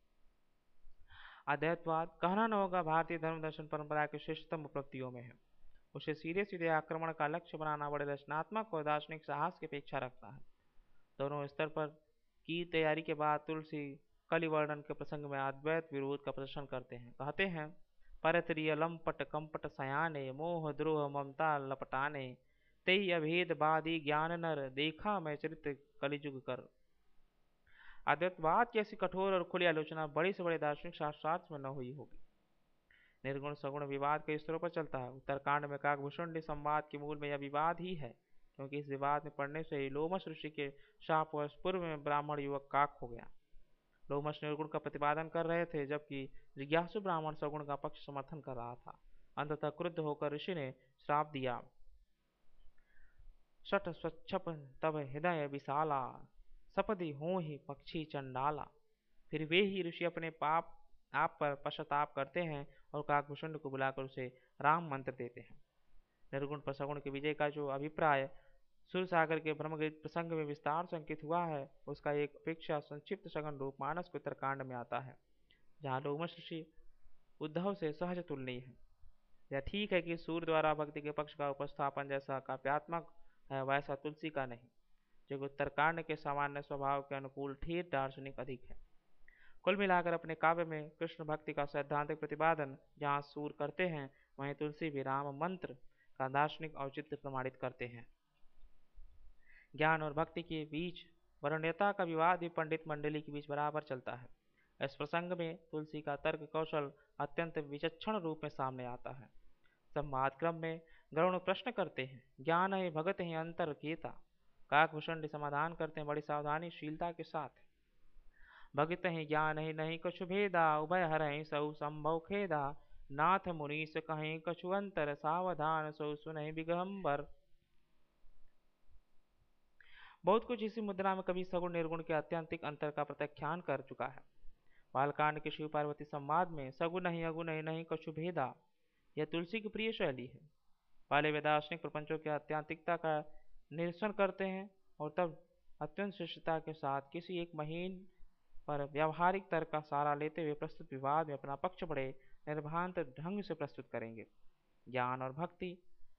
अद्वैतवाद कहना न होगा भारतीय धर्म दर्शन परंपरा के श्रेष्ठतम उपलब्धियों में है। उसे सीधे सीधे आक्रमण का लक्ष्य बनाना बड़े रचनात्मक और दार्शनिक साहस की अपेक्षा रखता है। दोनों स्तर पर की तैयारी के बाद तुलसी कलिवर्णन के प्रसंग में अद्वैत विरोध का प्रदर्शन करते हैं। कहते हैं, परत्रिय लंपट कंपट सयाने मोह द्रोह ममता लपटाने तेई अभेद बादी ज्ञान नर देखा मैं चरित्र कलिजुग कर। अद्वैतवाद की ऐसी कठोर और खुली आलोचना बड़े से बड़े दार्शनिक शास्त्रार्थ में न हुई होगी। निर्गुण सगुण विवाद कई स्तरों पर चलता है। उत्तरकांड में काकभूषुंडी संवाद के मूल में यह विवाद ही है, क्योंकि इस विवाद में पड़ने से ही लोमश ऋषि के शापवश पूर्व में ब्राह्मण युवक काक हो गया। लोमश निर्गुण का प्रतिपादन कर रहे थे, जबकि जिज्ञासु ब्राह्मण सगुण का पक्ष समर्थन कर रहा था। अंततः क्रुद्ध होकर ऋषि ने श्राप दिया, सठ स्वच्छप तब हृदय विशाला सपदि हो ही पक्षी चंडाला। फिर वे ही ऋषि अपने पाप आप पर पश्चाताप करते हैं और काकभूषुंड को बुलाकर उसे राम मंत्र देते हैं। निर्गुण पर सगुण के विजय का जो अभिप्राय सूरसागर के ब्रह्मगीत प्रसंग में विस्तार से अंकित हुआ है, उसका एक अपेक्षा संक्षिप्त सघन रूप मानस के उत्तरकांड में आता है, जहाँ लोमश ऋषि उद्धव से सहज तुलनीय है। यह ठीक है कि सूर्य द्वारा भक्ति के पक्ष का उपस्थापन जैसा काव्यात्मक है, वैसा तुलसी का नहीं, जो उत्तरकांड के सामान्य स्वभाव के अनुकूल ठेठ दार्शनिक अधिक है। कुल मिलाकर अपने काव्य में कृष्ण भक्ति का सैद्धांतिक प्रतिपादन जहाँ सूर करते हैं, वहीं तुलसी भी राम मंत्र का दार्शनिक औचित्य प्रमाणित करते हैं। ज्ञान और भक्ति के बीच वर्ण्यता का विवाद भी पंडित मंडली के बीच बराबर चलता है। इस प्रसंग में तुलसी का तर्क कौशल अत्यंत विचक्षण रूप में सामने आता है। संवाद क्रम में गरुण प्रश्न करते हैं, ज्ञान है भगत है अंतर केता। काकभूषुंडी समाधान करते हैं बड़ी सावधानी शीलता के साथ, भगत ही ज्ञान ही नहीं कछु भेदा उभय हरहि सौ संभव खेदा। नाथ मुनीस कहीं कछु अंतर सावधान सौ सुनहि बिगहम्बर। बहुत कुछ इसी मुद्रा में कभी सगुण निर्गुण के अत्यंतिक अंतर का प्रत्याख्यान कर चुका है। बालकांड के शिव पार्वती संवाद में सगुण नहीं अगुण नहीं कछु भेदा, यह तुलसी की प्रिय शैली है। पहले वे दार्शनिक प्रपंचों की अत्यंतिकता का निरसन करते हैं और तब अत्यंत शिष्टता के साथ किसी एक महीन पर व्यावहारिक तर्क का सहारा लेते हुए प्रस्तुत विवाद में अपना पक्ष बड़े निर्भांत ढंग से प्रस्तुत करेंगे। ज्ञान और भक्ति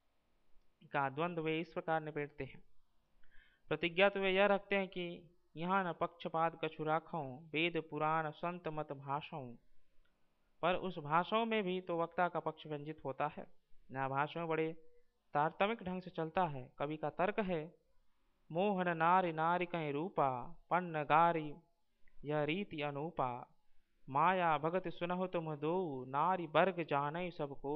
का द्वंद्व वे इस प्रकार निपेटते हैं। प्रतिज्ञा तो वे यह रखते हैं कि यहाँ न पक्षपात कछु राखूं वेद पुराण संत मत भाषाऊं, पर उस भाषाओं में भी तो वक्ता का पक्ष व्यंजित होता है। यह भाषाओं बड़े तारतमिक ढंग से चलता है। कवि का तर्क है, मोहन नारी नारी कहीं रूपा पन्न गारी यह रीति अनूपा। माया भगत सुनहु तुम दो नारी वर्ग जाने सबको।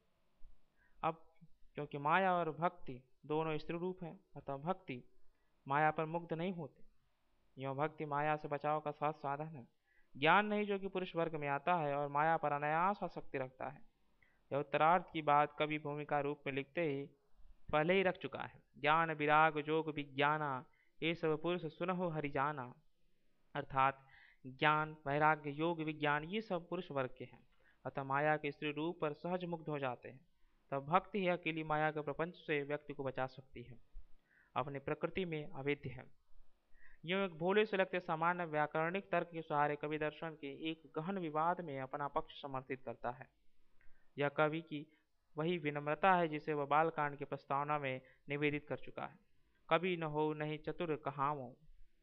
अब क्योंकि माया और भक्ति दोनों स्त्री रूप हैं, अतः भक्ति माया पर मुग्ध नहीं होती। यह भक्ति माया से बचाव का सहज साधन है। ज्ञान नहीं जो कि पुरुष वर्ग में आता है और माया पर अनायास आसक्ति रखता है। यह उत्तरार्थ की बात कवि भूमिका रूप में लिखते ही पहले ही रख चुका है। ज्ञान विराग जोग विज्ञाना ये सब पुरुष सुनहु हरिजाना। अर्थात ज्ञान वैराग्य योग विज्ञान ये सब पुरुष वर्ग के हैं, अतः माया के स्त्री रूप पर सहज मुग्ध हो जाते हैं। तब भक्ति ही अकेली माया के प्रपंच से व्यक्ति को बचा सकती है, अपनी प्रकृति में अवेद्य है। यूं एक भोले से लगते सामान्य व्याकरणिक तर्क के सहारे कवि दर्शन के एक गहन विवाद में अपना पक्ष समर्थित करता है। यह कवि की वही विनम्रता है जिसे वह बालकांड की प्रस्तावना में निवेदित कर चुका है। कवि न हो नहीं चतुर कहावो।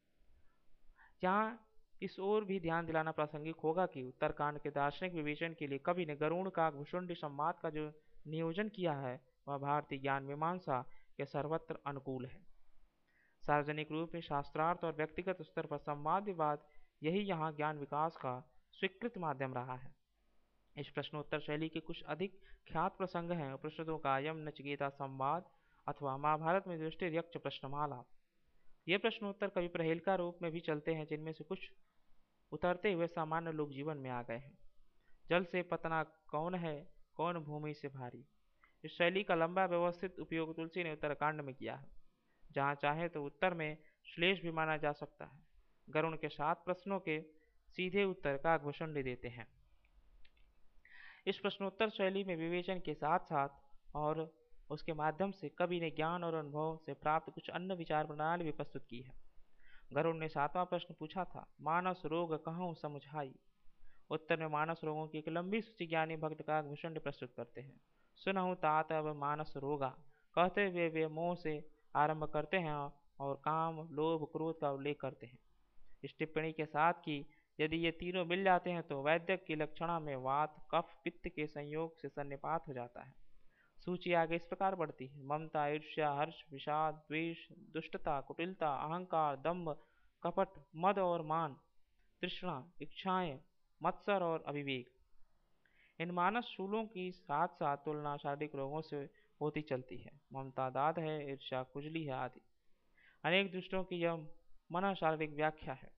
यहाँ इस ओर भी ध्यान दिलाना प्रासंगिक होगा कि उत्तरकांड के दार्शनिक विवेचन के लिए कवि ने गरुण काकभूषुंडी संवाद का जो नियोजन किया है, वह भारतीय ज्ञान मीमांसा के सर्वत्र अनुकूल है। सार्वजनिक रूप में शास्त्रार्थ और व्यक्तिगत स्तर पर संवाद विवाद, यही यहाँ ज्ञान विकास का स्वीकृत माध्यम रहा है। इस प्रश्नोत्तर शैली के कुछ अधिक ख्यात प्रसंग हैं उपनिषदों का यम नचिकेता संवाद अथवा महाभारत में युधिष्ठिर यक्ष प्रश्नमाला। ये प्रश्नोत्तर कभी प्रहेलिका रूप में भी चलते हैं, जिनमें से कुछ उतरते हुए सामान्य लोक जीवन में आ गए हैं। जल से पतना कौन है, कौन भूमि से भारी। इस शैली का लंबा व्यवस्थित उपयोग तुलसी ने उत्तरकांड में किया है, जहाँ चाहे तो उत्तर में श्लेष भी माना जा सकता है। गरुण के 7 प्रश्नों के सीधे उत्तर काकभूषण देते हैं। इस प्रश्नोत्तर शैली में विवेचन के साथ साथ और उसके माध्यम से कवि ने ज्ञान और अनुभव से प्राप्त कुछ अन्य विचार प्रणाली भी प्रस्तुत की है। गरुड़ ने 7वां प्रश्न पूछा था, मानस रोग कहूँ समझाई। उत्तर में मानस रोगों की एक लंबी सूची ज्ञानी भक्त काकभूषण प्रस्तुत करते हैं। सुनहु तात अब मानस रोगा, कहते हुए वे मोह से आरंभ करते हैं और काम लोभ क्रोध का उल्लेख करते हैं। इस टिप्पणी के साथ कि यदि ये तीनों मिल जाते हैं तो वैद्यक की लक्षणा में वात कफ पित्त के संयोग से सन्निपात हो जाता है। सूची आगे इस प्रकार बढ़ती है, ममता ईर्ष्या हर्ष विषाद द्वेष दुष्टता कुटिलता अहंकार दंभ कपट मद और मान तृष्णा इच्छाएं मत्सर और अविवेक। इन मानस शूलों की साथ साथ तुलना शारीरिक रोगों से होती चलती है। ममता दाद है, ईर्ष्या खुजली है आदि। अनेक दुष्टों की यह मन शारीरिक व्याख्या है,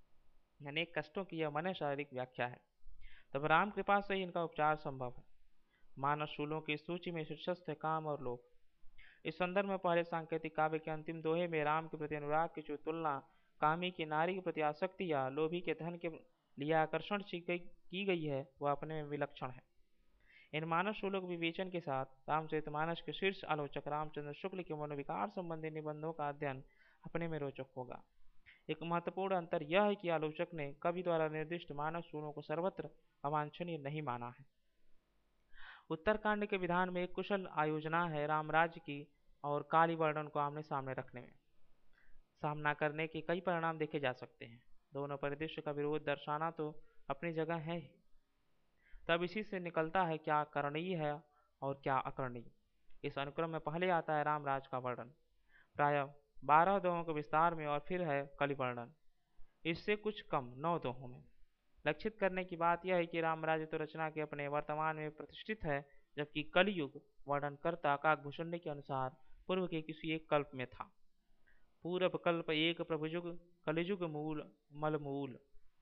अनेक कष्टों की यह मन शारीरिक व्याख्या है। तब राम कृपा से ही इनका उपचार संभव है। मानस शूलों की सूची में शीर्षस्थ है काम और लोभ। इस संदर्भ में पहले सांकेतिक काव्य के अंतिम दोहे में राम के प्रति अनुराग की जो तुलना कामी की नारी के प्रति आसक्ति या लोभी के धन के लिए आकर्षण से की गई है, वह अपने में विलक्षण है। इन मानस शूलों के विवेचन के साथ रामचरितमानस के शीर्ष आलोचक रामचंद्र शुक्ल के मनोविकार संबंधी निबंधों का अध्ययन अपने में रोचक होगा। एक महत्वपूर्ण अंतर यह है कि आलोचक ने कवि द्वारा निर्दिष्ट मानस शूलों को सर्वत्र अवांछनीय नहीं माना है। उत्तरकांड के विधान में एक कुशल आयोजना है राम राज्य की और काली वर्णन को आमने सामने रखने में। सामना करने के कई परिणाम देखे जा सकते हैं। दोनों परिदृश्य का विरोध दर्शाना तो अपनी जगह है ही। तब इसी से निकलता है क्या करणीय है और क्या अकरणीय। इस अनुक्रम में पहले आता है रामराज का वर्णन, प्राय 12 दोहों के विस्तार में, और फिर है कलि वर्णन, इससे कुछ कम 9 दोहों में। लक्षित करने की बात यह है कि रामराज तो रचना के अपने वर्तमान में प्रतिष्ठित है, जबकि कलियुग वर्णनकर्ता काकभूषण के अनुसार पूर्व के किसी एक कल्प में था। पूर्व कल्प एक प्रभुजुग कलिजुग मूल मलमूल।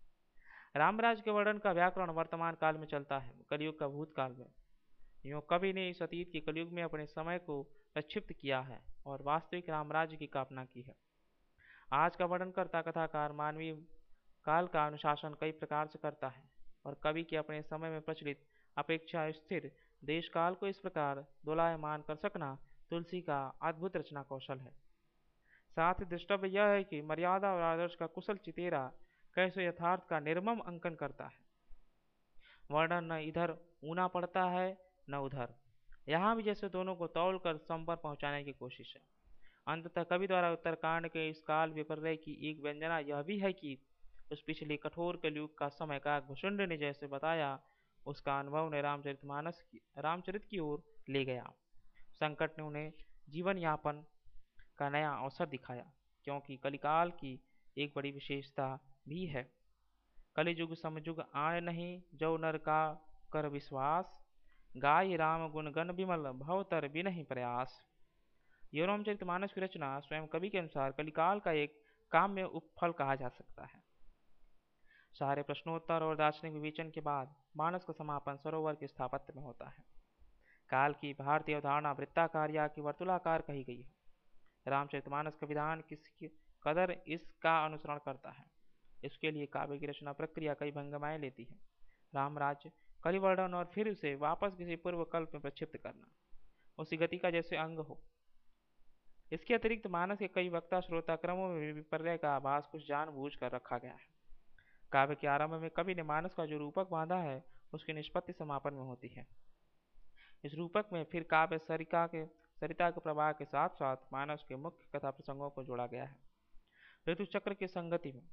रामराज के वर्णन का व्याकरण वर्तमान काल में चलता है, कलियुग का भूतकाल में। यूँ कवि ने इस अतीत के कलियुग में अपने समय को प्रक्षिप्त किया है और वास्तविक रामराज्य की कल्पना की है। आज का वर्णन करता कथाकार मानवीय काल का अनुशासन कई प्रकार से करता है और कवि के अपने समय में प्रचलित अपेक्षा स्थिर देश काल को इस प्रकार दोलायमान कर सकना तुलसी का अद्भुत रचना कौशल है। साथ ही दृष्टव्य यह है कि मर्यादा और आदर्श का कुशल चितेरा कैसे यथार्थ का निर्मम अंकन करता है। वर्णन न इधर ऊना पड़ता है न उधर, यहाँ भी जैसे दोनों को तौल कर सम पर पहुँचाने की कोशिश है। अंततः कवि द्वारा उत्तरकांड के इस काल विपर्य की एक व्यंजना यह भी है कि उस पिछले कठोर कलयुग का समय काकभूषुंड ने जैसे बताया, उसका अनुभव ने रामचरित की ओर ले गया। संकट ने उन्हें जीवन यापन का नया अवसर दिखाया, क्योंकि कलिकाल की एक बड़ी विशेषता भी है, कलिजुग समजुग आन नहीं जो नर का कर विश्वास, गाय राम गुण गण विमल भवतर बिनहि प्रयास। यह रामचरितमानस की रचना स्वयं कवि के अनुसार कलिकाल का एक काम्य उपफल कहा जा सकता है। सारे प्रश्नोत्तर और दार्शनिक विवेचन के बाद मानस का समापन सरोवर के स्थापत्य में होता है। काल की भारतीय अवधारणा वृत्ताकार या कि वर्तुलाकार कही गई है। रामचरितमानस का विधान किसकी कदर इसका अनुसरण करता है। इसके लिए काव्य की रचना प्रक्रिया कई भंगिमाएं लेती है। रामराज्य कलिवर्णन और फिर उसे वापस किसी पूर्व कल्प में प्रक्षिप्त करना उसी गति का जैसे अंग हो। इसके अतिरिक्त मानस के कई वक्ता श्रोता क्रमों में विपर्य का आभास कुछ जानबूझ कर रखा गया है। काव्य के आरंभ में कवि ने मानस का जो रूपक बांधा है, उसकी निष्पत्ति समापन में होती है। इस रूपक में फिर काव्य सरिता के प्रवाह के साथ साथ मानस के मुख्य कथा प्रसंगों को जोड़ा गया है। ऋतु चक्र की संगति में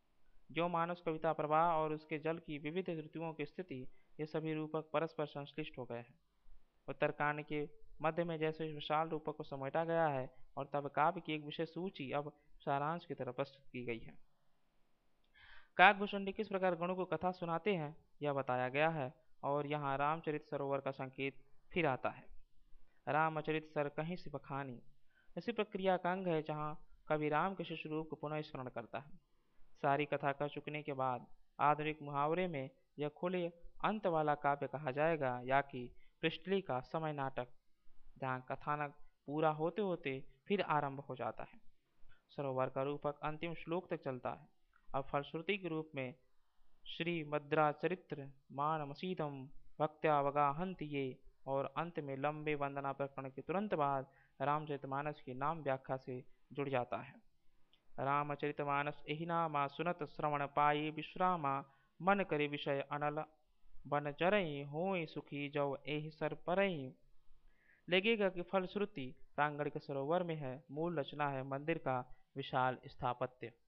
जो मानस कविता प्रवाह और उसके जल की विविध ऋतुओं की स्थिति, ये सभी रूपक परस्पर संश्लिष्ट हो गए हैं। उत्तरकांड के मध्य में जैसे विशाल रूपक को समेटा गया है और तब काव्य की एक विशेष सूची अब सारांश की तरह प्रस्तुत की गई है। काकभूषण किस प्रकार गणों को कथा सुनाते हैं यह बताया गया है, और यहाँ रामचरित सरोवर का संकेत फिर आता है। रामचरित सर कहीं से बखानी इसी प्रक्रिया का अंग है, जहाँ कवि राम के शिशु रूप को पुनः स्मरण करता है। सारी कथा कह चुकने के बाद आधुनिक मुहावरे में यह खुले अंत वाला काव्य कहा जाएगा, या कि पृष्ठली का समय नाटक, जहाँ कथानक पूरा होते होते फिर आरंभ हो जाता है। सरोवर का रूपक अंतिम श्लोक तक चलता है। अब फलश्रुति के रूप में श्री मद्रा चरित्र मानमसीदम भक्त्यावगाहन्ति ये, और अंत में लंबे वंदना प्रकरण के तुरंत बाद रामचरितमानस की नाम व्याख्या से जुड़ जाता है। रामचरितमानस एहि नामा सुनत श्रवण पाई विश्रामा, मन करे विषय अनल बन चरई होय सुखी जव एहि सर परई। लगेगा कि फलश्रुति प्रांगण के सरोवर में है, मूल रचना है मंदिर का विशाल स्थापत्य।